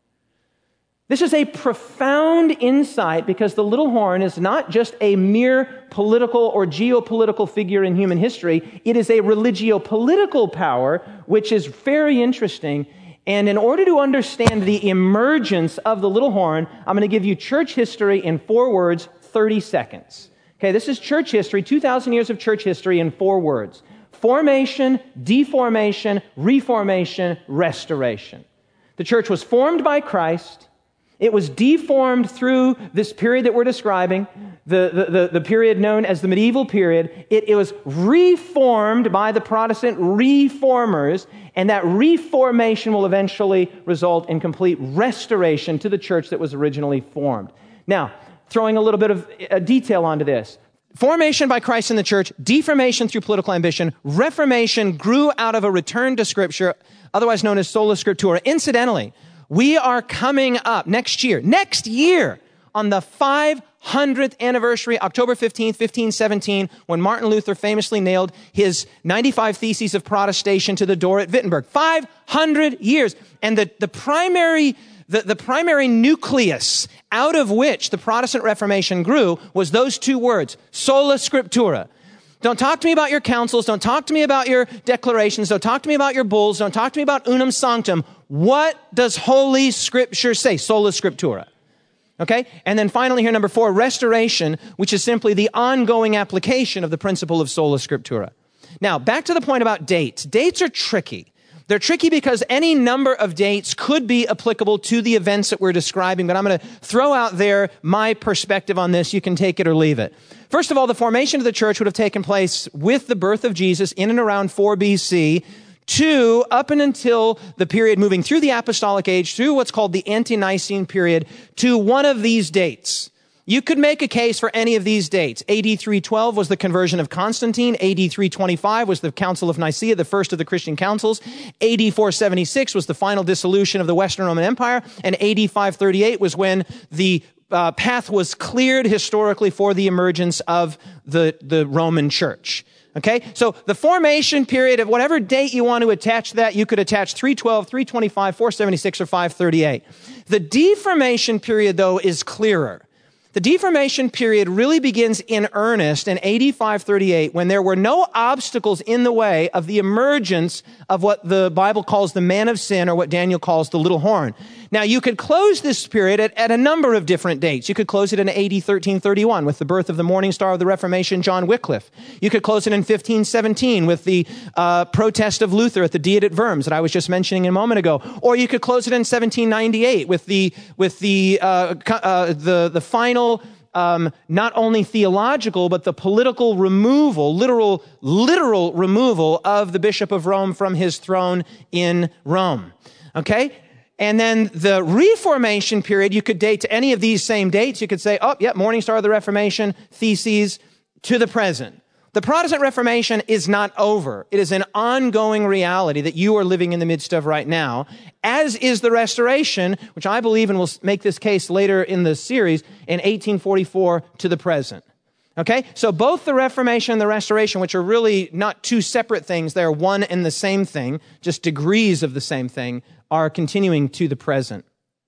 S2: This is a profound insight because the little horn is not just a mere political or geopolitical figure in human history. It is a religio-political power, which is very interesting. And in order to understand the emergence of the little horn, I'm going to give you church history in four words, thirty seconds. Okay, this is church history, two thousand years of church history in four words. Formation, deformation, reformation, restoration. The church was formed by Christ. It was deformed through this period that we're describing, the, the, the, the period known as the medieval period. It, it was reformed by the Protestant reformers, and that reformation will eventually result in complete restoration to the church that was originally formed. Now, throwing a little bit of uh, detail onto this. Formation by Christ in the church, deformation through political ambition, reformation grew out of a return to Scripture, otherwise known as sola scriptura. Incidentally, we are coming up next year, next year, on the five hundredth anniversary, October fifteenth, fifteen seventeen, when Martin Luther famously nailed his ninety-five Theses of Protestation to the door at Wittenberg. five hundred years. And the, the primary The, the primary nucleus out of which the Protestant Reformation grew was those two words, sola scriptura. Don't talk to me about your councils. Don't talk to me about your declarations. Don't talk to me about your bulls. Don't talk to me about unum sanctum. What does Holy Scripture say? Sola scriptura. Okay? And then finally here, number four, restoration, which is simply the ongoing application of the principle of sola scriptura. Now, back to the point about dates. Dates are tricky. They're tricky because any number of dates could be applicable to the events that we're describing, but I'm going to throw out there my perspective on this. You can take it or leave it. First of all, the formation of the church would have taken place with the birth of Jesus in and around four B C, to up and until the period moving through the apostolic age, through what's called the ante-Nicene period, to one of these dates. You could make a case for any of these dates. A D three twelve was the conversion of Constantine. A D three twenty-five was the Council of Nicaea, the first of the Christian councils. A D four seventy-six was the final dissolution of the Western Roman Empire. And A D five thirty-eight was when the uh, path was cleared historically for the emergence of the, the Roman Church. Okay, so the formation period of whatever date you want to attach to that, you could attach three twelve, three twenty-five, four seventy-six, or five thirty-eight. The deformation period, though, is clearer. The deformation period really begins in earnest in A D five thirty-eight, when there were no obstacles in the way of the emergence of what the Bible calls the man of sin, or what Daniel calls the little horn. Now, you could close this period at, at a number of different dates. You could close it in A D thirteen thirty-one with the birth of the morning star of the Reformation, John Wycliffe. You could close it in fifteen seventeen with the uh, protest of Luther at the Diet at Worms that I was just mentioning a moment ago. Or you could close it in seventeen ninety-eight with the with the uh, uh, the the final Um, not only theological, but the political removal, literal, literal removal of the Bishop of Rome from his throne in Rome. Okay? And then the Reformation period, you could date to any of these same dates. You could say, oh, yeah, morning star of the Reformation, Theses, to the present. The Protestant Reformation is not over. It is an ongoing reality that you are living in the midst of right now, as is the Restoration, which I believe, and we'll make this case later in the series, in eighteen forty-four to the present. Okay? So both the Reformation and the Restoration, which are really not two separate things, they're one and the same thing, just degrees of the same thing, are continuing to the present.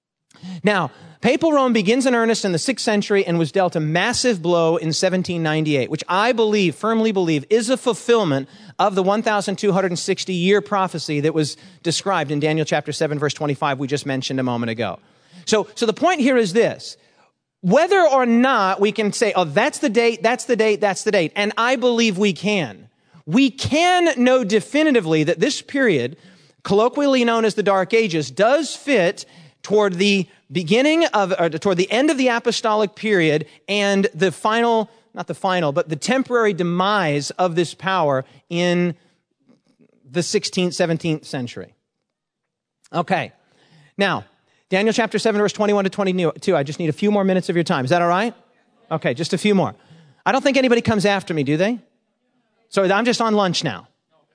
S2: Now, Papal Rome begins in earnest in the sixth century and was dealt a massive blow in seventeen ninety-eight, which I believe, firmly believe, is a fulfillment of the one thousand two hundred sixty year prophecy that was described in Daniel chapter seven, verse twenty-five, we just mentioned a moment ago. So, so the point here is this. Whether or not we can say, oh, that's the date, that's the date, that's the date, and I believe we can. We can know definitively that this period, colloquially known as the Dark Ages, does fit toward the beginning of, or toward the end of the apostolic period and the final, not the final, but the temporary demise of this power in the sixteenth, seventeenth century. Okay. Now, Daniel chapter seven, verse twenty-one to twenty-two. I just need a few more minutes of your time. Is that all right? Okay, just a few more. I don't think anybody comes after me, do they? So I'm just on lunch now.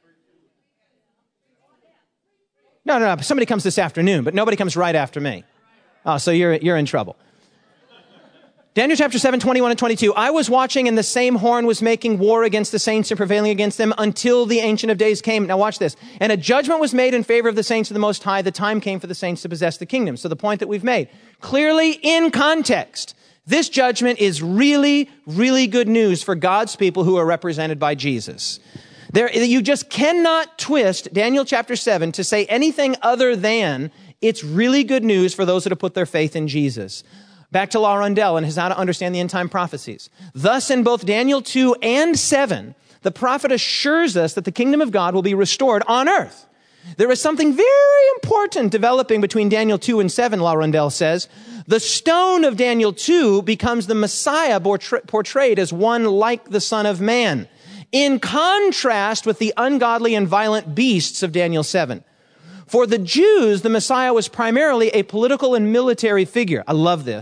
S2: No, no, no. Somebody comes this afternoon, but nobody comes right after me. Oh, so you're you're in trouble. Daniel chapter seven, twenty-one and twenty-two. I was watching, and the same horn was making war against the saints and prevailing against them until the Ancient of Days came. Now watch this. And a judgment was made in favor of the saints of the Most High. The time came for the saints to possess the kingdom. So the point that we've made, clearly in context, this judgment is really, really good news for God's people who are represented by Jesus. There, you just cannot twist Daniel chapter seven to say anything other than it's really good news for those that have put their faith in Jesus. Back to La Rondell and his How to Understand the End Time Prophecies. Thus, in both Daniel two and seven, the prophet assures us that the kingdom of God will be restored on earth. There is something very important developing between Daniel two and seven, La Rondell says. The stone of Daniel two becomes the Messiah portrayed as one like the Son of Man, in contrast with the ungodly and violent beasts of Daniel seven. For the Jews, the Messiah was primarily a political and military figure. I love this.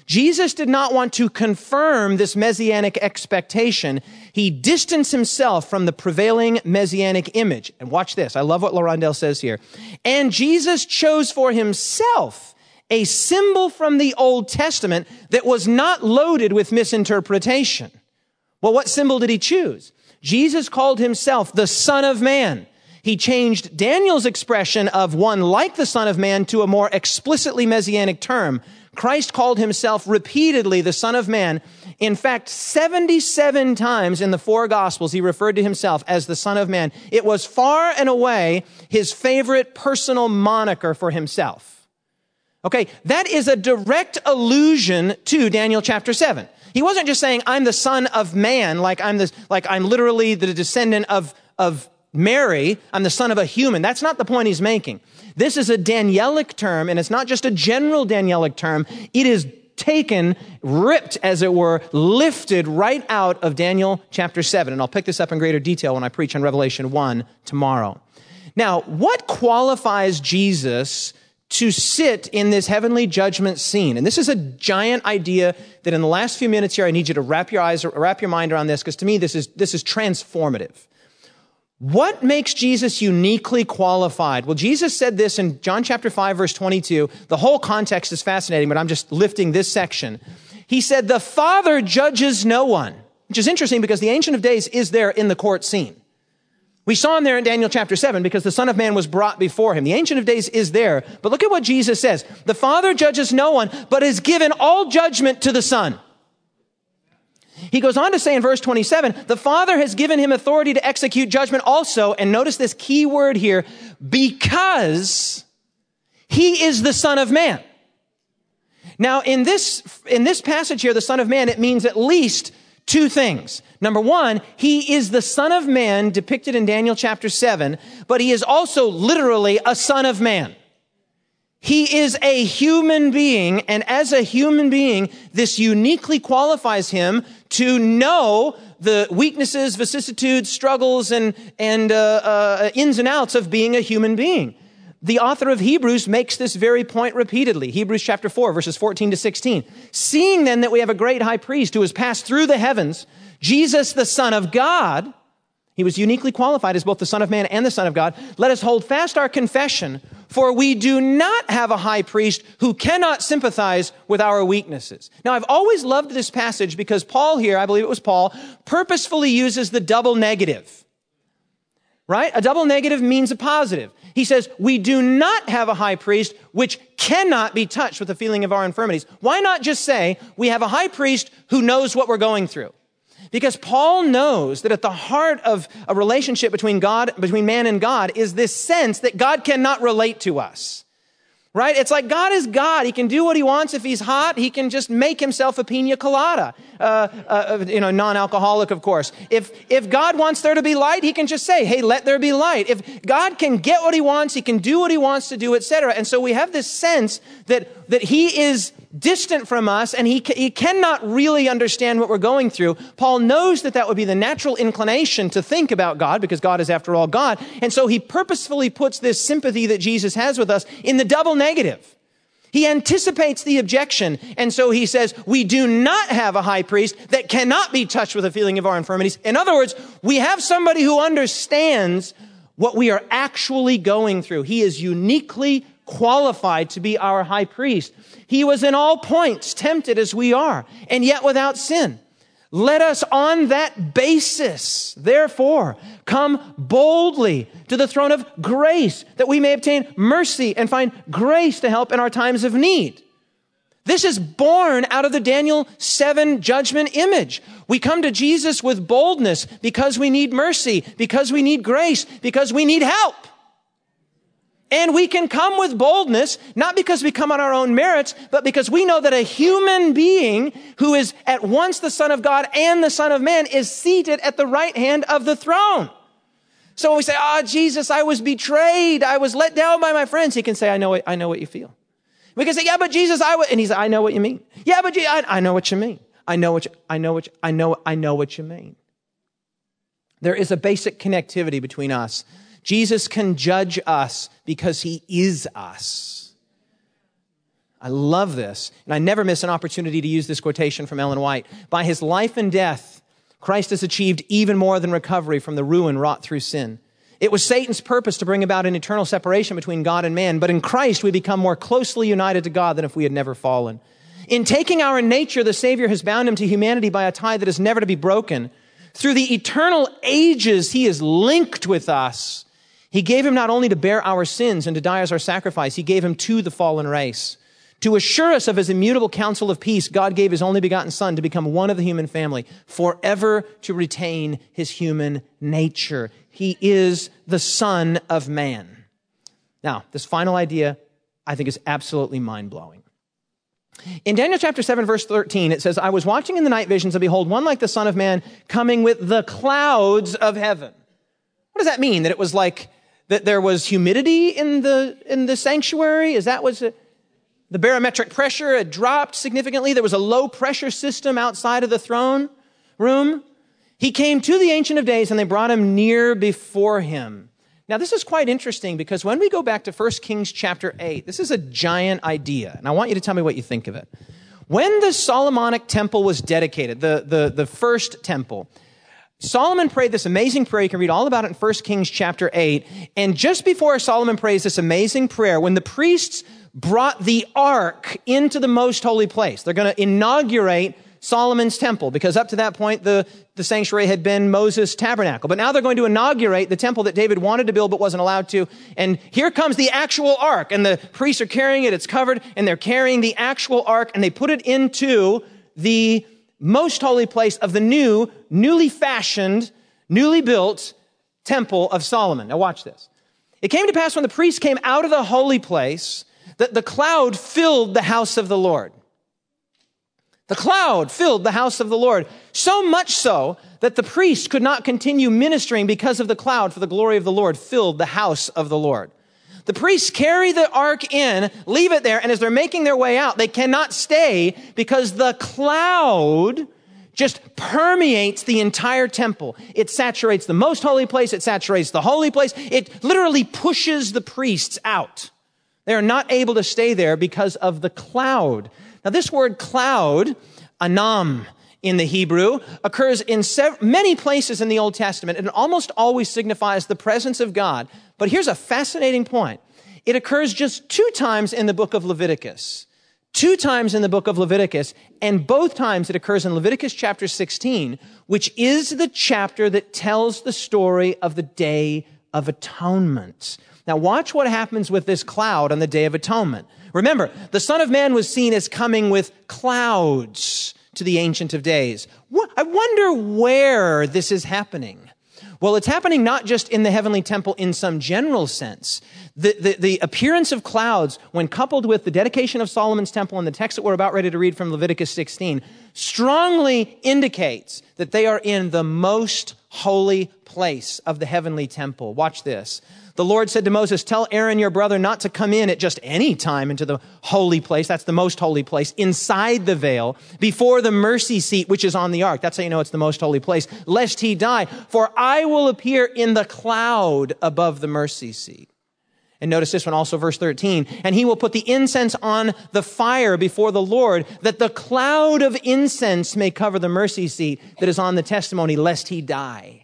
S2: Jesus did not want to confirm this messianic expectation. He distanced himself from the prevailing messianic image. And watch this. I love what Laurendale says here. And Jesus chose for himself a symbol from the Old Testament that was not loaded with misinterpretation. Well, what symbol did he choose? Jesus called himself the Son of Man. He changed Daniel's expression of one like the Son of Man to a more explicitly messianic term. Christ called himself repeatedly the Son of Man. In fact, seventy-seven times in the four Gospels, he referred to himself as the Son of Man. It was far and away his favorite personal moniker for himself. Okay, that is a direct allusion to Daniel chapter seven. He wasn't just saying, I'm the Son of Man, like I'm the, like I'm literally the descendant of, of Mary. I'm the son of a human. That's not the point he's making. This is a Danielic term, and it's not just a general Danielic term. It is taken, ripped, as it were, lifted right out of Daniel chapter seven. And I'll pick this up in greater detail when I preach on Revelation one tomorrow. Now, what qualifies Jesus to sit in this heavenly judgment scene? And this is a giant idea that in the last few minutes here, I need you to wrap your eyes, wrap your mind around this, because to me, this is, this is transformative. What makes Jesus uniquely qualified? Well, Jesus said this in John chapter five, verse twenty-two. The whole context is fascinating, but I'm just lifting this section. He said, the Father judges no one, which is interesting because the Ancient of Days is there in the court scene. We saw him there in Daniel chapter seven because the Son of Man was brought before him. The Ancient of Days is there, but look at what Jesus says. The Father judges no one, but has given all judgment to the Son. He goes on to say in verse twenty-seven, the Father has given him authority to execute judgment also, and notice this key word here, because he is the Son of Man. Now, in this, in this passage here, the Son of Man, it means at least two things. Number one, he is the Son of Man depicted in Daniel chapter seven, but he is also literally a Son of Man. He is a human being, and as a human being, this uniquely qualifies him to know the weaknesses, vicissitudes, struggles, and, and uh, uh, ins and outs of being a human being. The author of Hebrews makes this very point repeatedly. Hebrews chapter four, verses fourteen to sixteen. Seeing then that we have a great high priest who has passed through the heavens, Jesus, the Son of God, he was uniquely qualified as both the Son of Man and the Son of God. Let us hold fast our confession, for we do not have a high priest who cannot sympathize with our weaknesses. Now, I've always loved this passage because Paul here, I believe it was Paul, purposefully uses the double negative. Right? A double negative means a positive. He says, we do not have a high priest which cannot be touched with the feeling of our infirmities. Why not just say, we have a high priest who knows what we're going through? Because Paul knows that at the heart of a relationship between God, between man and God, is this sense that God cannot relate to us. Right? It's like God is God. He can do what he wants. If he's hot, he can just make himself a pina colada. Uh, uh, you know, non-alcoholic, of course. If, if God wants there to be light, he can just say, hey, let there be light. If God can get what he wants, he can do what he wants to do, et cetera. And so we have this sense that, that he is distant from us and he, he cannot really understand what we're going through. Paul knows that that would be the natural inclination to think about God because God is, after all, God. And so he purposefully puts this sympathy that Jesus has with us in the double negative. He anticipates the objection. And so he says, we do not have a high priest that cannot be touched with the feeling of our infirmities. In other words, we have somebody who understands what we are actually going through. He is uniquely qualified to be our high priest. He was in all points tempted as we are, and yet without sin. Let us on that basis, therefore, come boldly to the throne of grace that we may obtain mercy and find grace to help in our times of need. This is born out of the Daniel seven judgment image. We come to Jesus with boldness because we need mercy, because we need grace, because we need help. And we can come with boldness, not because we come on our own merits, but because we know that a human being who is at once the Son of God and the Son of Man is seated at the right hand of the throne. So when we say, ah, oh, Jesus, I was betrayed. I was let down by my friends. He can say, I know what, I know what you feel. We can say, yeah, but Jesus, I, w-. and he's, I know what you mean. Yeah, but Je- I, I know what you mean. I know what you, I know what you, I know, I know what you mean. There is a basic connectivity between us. Jesus can judge us because he is us. I love this, and I never miss an opportunity to use this quotation from Ellen White. By his life and death, Christ has achieved even more than recovery from the ruin wrought through sin. It was Satan's purpose to bring about an eternal separation between God and man, but in Christ we become more closely united to God than if we had never fallen. In taking our nature, the Savior has bound him to humanity by a tie that is never to be broken. Through the eternal ages, he is linked with us. He gave him not only to bear our sins and to die as our sacrifice, he gave him to the fallen race. To assure us of his immutable counsel of peace, God gave his only begotten Son to become one of the human family, forever to retain his human nature. He is the Son of Man. Now, this final idea, I think, is absolutely mind-blowing. In Daniel chapter seven, verse thirteen, it says, I was watching in the night visions, and behold, one like the Son of Man coming with the clouds of heaven. What does that mean? That it was like, that there was humidity in the, in the sanctuary? Is that what's it? The barometric pressure had dropped significantly. There was a low pressure system outside of the throne room. He came to the Ancient of Days, and they brought him near before him. Now, this is quite interesting because when we go back to First Kings chapter eight, this is a giant idea, and I want you to tell me what you think of it. When the Solomonic temple was dedicated, the, the, the first temple, Solomon prayed this amazing prayer. You can read all about it in First Kings chapter eight. And just before Solomon prays this amazing prayer, when the priests brought the ark into the most holy place, they're going to inaugurate Solomon's temple, because up to that point, the, the sanctuary had been Moses' tabernacle. But now they're going to inaugurate the temple that David wanted to build but wasn't allowed to. And here comes the actual ark, and the priests are carrying it. It's covered, and they're carrying the actual ark, and they put it into the most holy place of the new, newly fashioned, newly built temple of Solomon. Now watch this. It came to pass when the priests came out of the holy place that the cloud filled the house of the Lord. The cloud filled the house of the Lord, so much so that the priests could not continue ministering because of the cloud, for the glory of the Lord filled the house of the Lord. The priests carry the ark in, leave it there, and as they're making their way out, they cannot stay because the cloud just permeates the entire temple. It saturates the most holy place. It saturates the holy place. It literally pushes the priests out. They are not able to stay there because of the cloud. Now, this word cloud, anam in the Hebrew, occurs in sev- many places in the Old Testament, and it almost always signifies the presence of God. But here's a fascinating point. It occurs just two times in the book of Leviticus. Two times in the book of Leviticus, and both times it occurs in Leviticus chapter sixteen, which is the chapter that tells the story of the Day of Atonement. Now watch what happens with this cloud on the Day of Atonement. Remember, the Son of Man was seen as coming with clouds to the Ancient of Days. I wonder where this is happening. Well, it's happening not just in the heavenly temple in some general sense. The, the, the appearance of clouds, when coupled with the dedication of Solomon's temple and the text that we're about ready to read from Leviticus sixteen, strongly indicates that they are in the most holy place of the heavenly temple. Watch this. The Lord said to Moses, tell Aaron your brother not to come in at just any time into the holy place. That's the most holy place, inside the veil, before the mercy seat, which is on the ark. That's how you know it's the most holy place, lest he die. For I will appear in the cloud above the mercy seat. And notice this one also, verse thirteen. And he will put the incense on the fire before the Lord, that the cloud of incense may cover the mercy seat that is on the testimony, lest he die.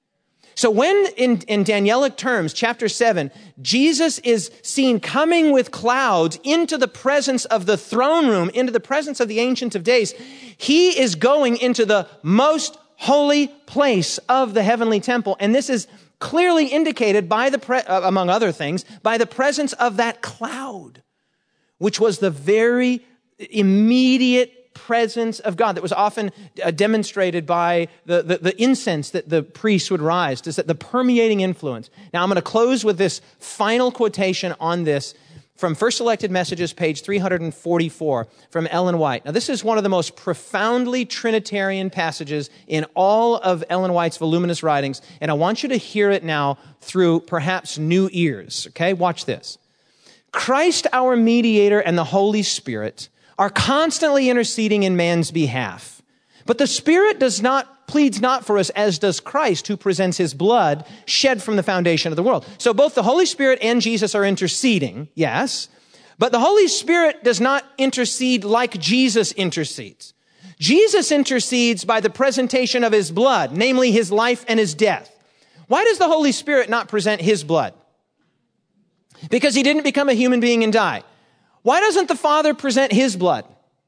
S2: So when in, in Danielic terms, chapter seven, Jesus is seen coming with clouds into the presence of the throne room, into the presence of the Ancient of Days, he is going into the most holy place of the heavenly temple. And this is clearly indicated by the, pre- uh, among other things, by the presence of that cloud, which was the very immediate presence of God that was often uh, demonstrated by the, the, the incense that the priests would rise, is that the permeating influence. Now, I'm going to close with this final quotation on this from First Selected Messages, page three forty-four, from Ellen White. Now, this is one of the most profoundly Trinitarian passages in all of Ellen White's voluminous writings, and I want you to hear it now through perhaps new ears, okay? Watch this. Christ, our mediator, and the Holy Spirit are constantly interceding in man's behalf. But the Spirit does not, pleads not for us as does Christ, who presents his blood shed from the foundation of the world. So both the Holy Spirit and Jesus are interceding, yes, But the Holy Spirit does not intercede like Jesus intercedes. Jesus intercedes by the presentation of his blood, namely his life and his death. Why does the Holy Spirit not present his blood? Because he didn't become a human being and die. Why doesn't the Father present his blood?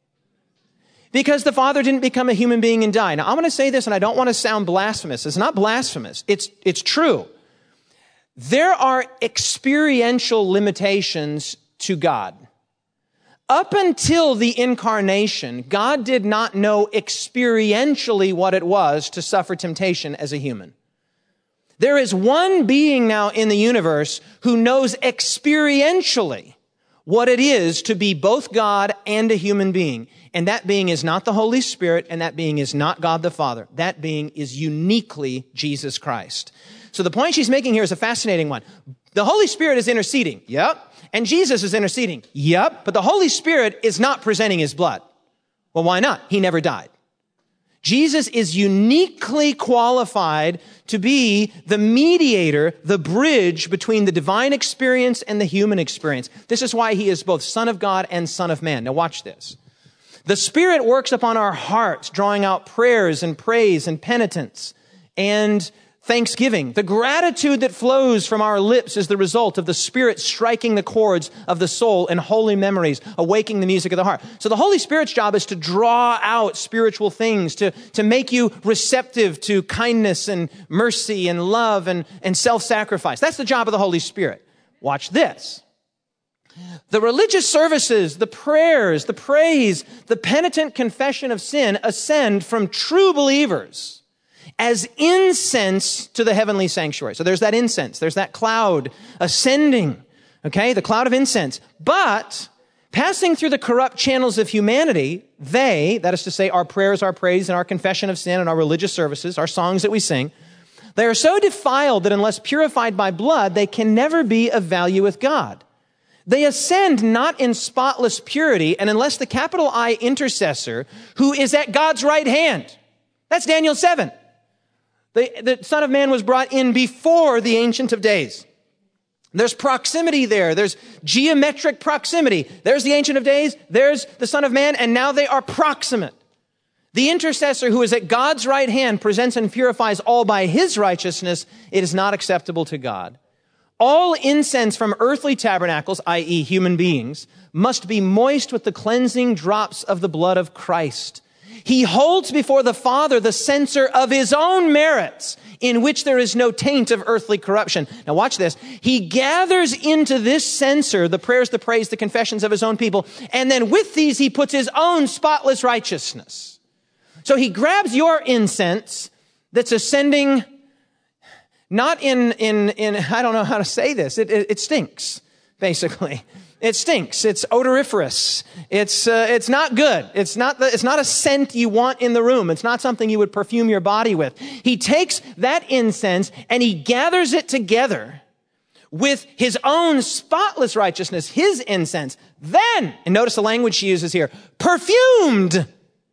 S2: Because the Father didn't become a human being and die. Now, I'm going to say this, and I don't want to sound blasphemous. It's not blasphemous. It's, it's true. There are experiential limitations to God. Up until the incarnation, God did not know experientially what it was to suffer temptation as a human. There is one being now in the universe who knows experientially what it is to be both God and a human being. And that being is not the Holy Spirit, and that being is not God the Father. That being is uniquely Jesus Christ. So the point she's making here is a fascinating one. The Holy Spirit is interceding. Yep. And Jesus is interceding. Yep. But the Holy Spirit is not presenting his blood. Well, why not? He never died. Jesus is uniquely qualified to be the mediator, the bridge between the divine experience and the human experience. This is why he is both Son of God and Son of Man. Now watch this. The Spirit works upon our hearts, drawing out prayers and praise and penitence and thanksgiving. The gratitude that flows from our lips is the result of the Spirit striking the chords of the soul in holy memories, awaking the music of the heart. So the Holy Spirit's job is to draw out spiritual things, to, to make you receptive to kindness and mercy and love and, and self-sacrifice. That's the job of the Holy Spirit. Watch this. The religious services, the prayers, the praise, the penitent confession of sin ascend from true believers as incense to the heavenly sanctuary. So there's that incense. There's that cloud ascending, okay, the cloud of incense. But passing through the corrupt channels of humanity, they, that is to say our prayers, our praise, and our confession of sin and our religious services, our songs that we sing, they are so defiled that unless purified by blood, they can never be of value with God. They ascend not in spotless purity, and unless the capital I intercessor, who is at God's right hand. That's Daniel seven. The, the Son of Man was brought in before the Ancient of Days. There's proximity there. There's geometric proximity. There's the Ancient of Days. There's the Son of Man. And now they are proximate. The intercessor who is at God's right hand presents and purifies all by his righteousness. It is not acceptable to God. All incense from earthly tabernacles, that is human beings, must be moist with the cleansing drops of the blood of Christ. He holds before the Father the censer of his own merits, in which there is no taint of earthly corruption. Now watch this. He gathers into this censer the prayers, the praise, the confessions of his own people, and then with these he puts his own spotless righteousness. So he grabs your incense that's ascending, not in, in, in I don't know how to say this, it, it, it stinks, basically. It stinks. It's odoriferous. It's uh, it's not good. It's not the, it's not a scent you want in the room. It's not something you would perfume your body with. He takes that incense and he gathers it together with his own spotless righteousness, his incense. Then, and notice the language she uses here, perfumed.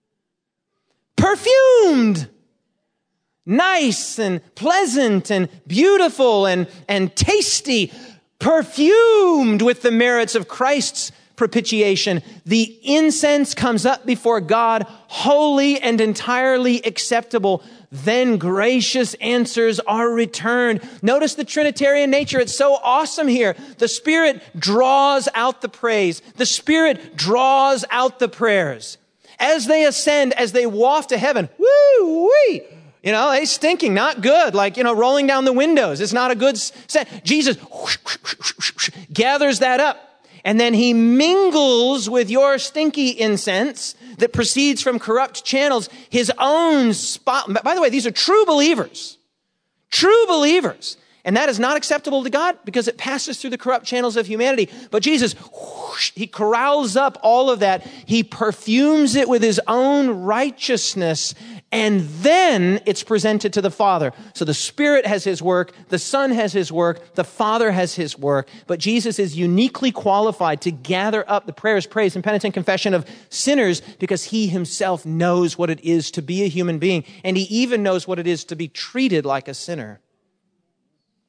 S2: Perfumed. Nice and pleasant and beautiful and, and tasty. Perfumed with the merits of Christ's propitiation. The incense comes up before God, holy and entirely acceptable. Then gracious answers are returned. Notice the Trinitarian nature. It's so awesome here. The Spirit draws out the praise. The Spirit draws out the prayers. As they ascend, as they waft to heaven, woo-wee, you know, they stinking, not good, like, you know, rolling down the windows. It's not a good scent. Jesus whoosh, whoosh, whoosh, whoosh, whoosh, gathers that up. And then he mingles with your stinky incense that proceeds from corrupt channels, his own spot. By the way, these are true believers. True believers. And that is not acceptable to God because it passes through the corrupt channels of humanity. But Jesus, whoosh, he corrals up all of that. He perfumes it with his own righteousness. And then it's presented to the Father. So the Spirit has his work, the Son has his work, the Father has his work, but Jesus is uniquely qualified to gather up the prayers, praise, and penitent confession of sinners because he himself knows what it is to be a human being, and he even knows what it is to be treated like a sinner.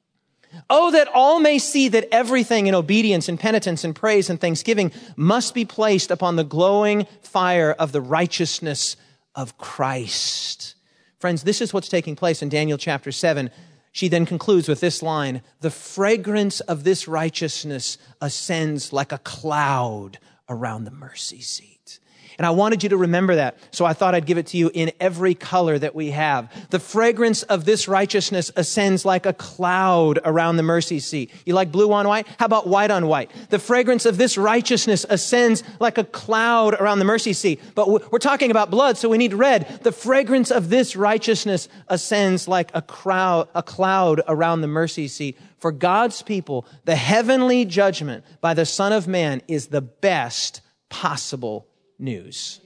S2: Oh, that all may see that everything in obedience and penitence and praise and thanksgiving must be placed upon the glowing fire of the righteousness of Christ. Friends, this is what's taking place in Daniel chapter seven. She then concludes with this line, the fragrance of this righteousness ascends like a cloud around the mercy seat. And I wanted you to remember that, so I thought I'd give it to you in every color that we have. The fragrance of this righteousness ascends like a cloud around the mercy seat. You like blue on white? How about white on white? The fragrance of this righteousness ascends like a cloud around the mercy seat. But we're talking about blood, so we need red. The fragrance of this righteousness ascends like a crowd, a cloud around the mercy seat. For God's people, the heavenly judgment by the Son of Man is the best possible news.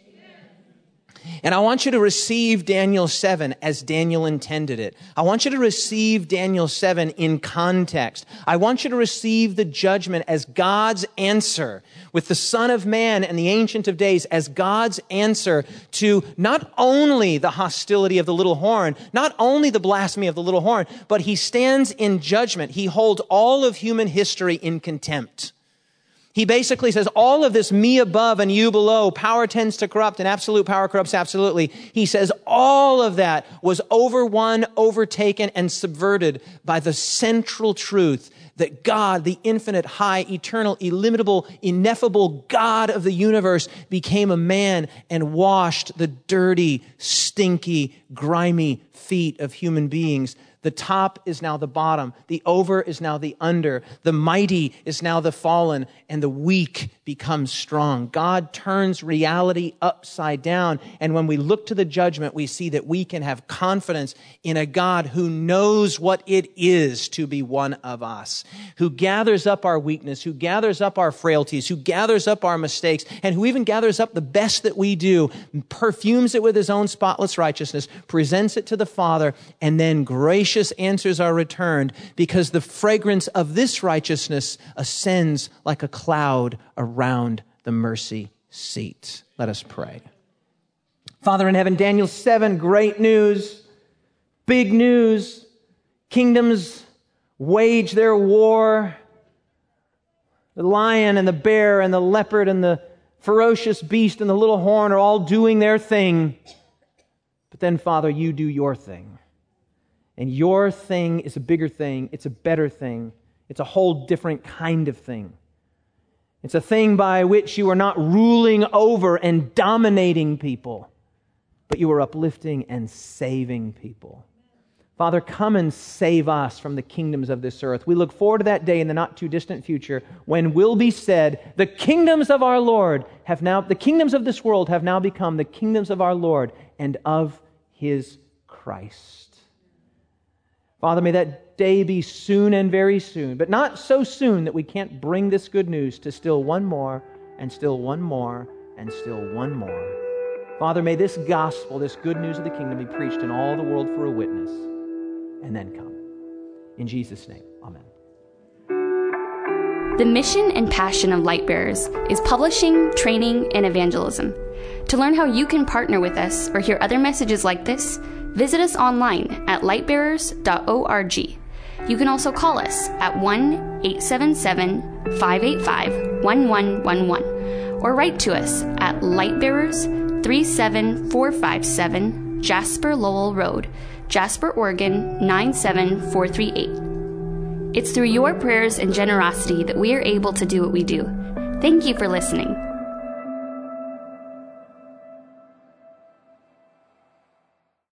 S2: And I want you to receive Daniel seven as Daniel intended it. I want you to receive Daniel seven in context. I want you to receive the judgment as God's answer, with the Son of Man and the Ancient of Days as God's answer to not only the hostility of the little horn, not only the blasphemy of the little horn, but he stands in judgment. He holds all of human history in contempt. He basically says all of this me above and you below, power tends to corrupt and absolute power corrupts absolutely. He says all of that was overwon, overtaken, and subverted by the central truth that God, the infinite, high, eternal, illimitable, ineffable God of the universe, became a man and washed the dirty, stinky, grimy feet of human beings. The top is now the bottom. The over is now the under. The mighty is now the fallen, and the weak becomes strong. God turns reality upside down. And when we look to the judgment, we see that we can have confidence in a God who knows what it is to be one of us, who gathers up our weakness, who gathers up our frailties, who gathers up our mistakes, and who even gathers up the best that we do, perfumes it with his own spotless righteousness, presents it to the Father, and then graciously answers are returned, because the fragrance of this righteousness ascends like a cloud around the mercy seat. Let us pray. Father in heaven, Daniel seven, great news, big news. Kingdoms wage their war. The lion and the bear and the leopard and the ferocious beast and the little horn are all doing their thing. But then, Father, you do your thing. And your thing is a bigger thing. It's a better thing. It's a whole different kind of thing. It's a thing by which you are not ruling over and dominating people, but you are uplifting and saving people. Father, come and save us from the kingdoms of this earth. We look forward to that day in the not too distant future when will be said, the kingdoms of our Lord have now, the kingdoms of this world have now become the kingdoms of our Lord and of His Christ. Father, may that day be soon and very soon, but not so soon that we can't bring this good news to still one more and still one more and still one more. Father, may this gospel, this good news of the kingdom be preached in all the world for a witness, and then come. In Jesus' name, amen.
S1: The mission and passion of Lightbearers is publishing, training, and evangelism. To learn how you can partner with us or hear other messages like this, visit us online at lightbearers dot org. You can also call us at one eight seven seven, five eight five, one one one one or write to us at Lightbearers, three seven four five seven Jasper Lowell Road, Jasper, Oregon nine seven four three eight. It's through your prayers and generosity that we are able to do what we do. Thank you for listening.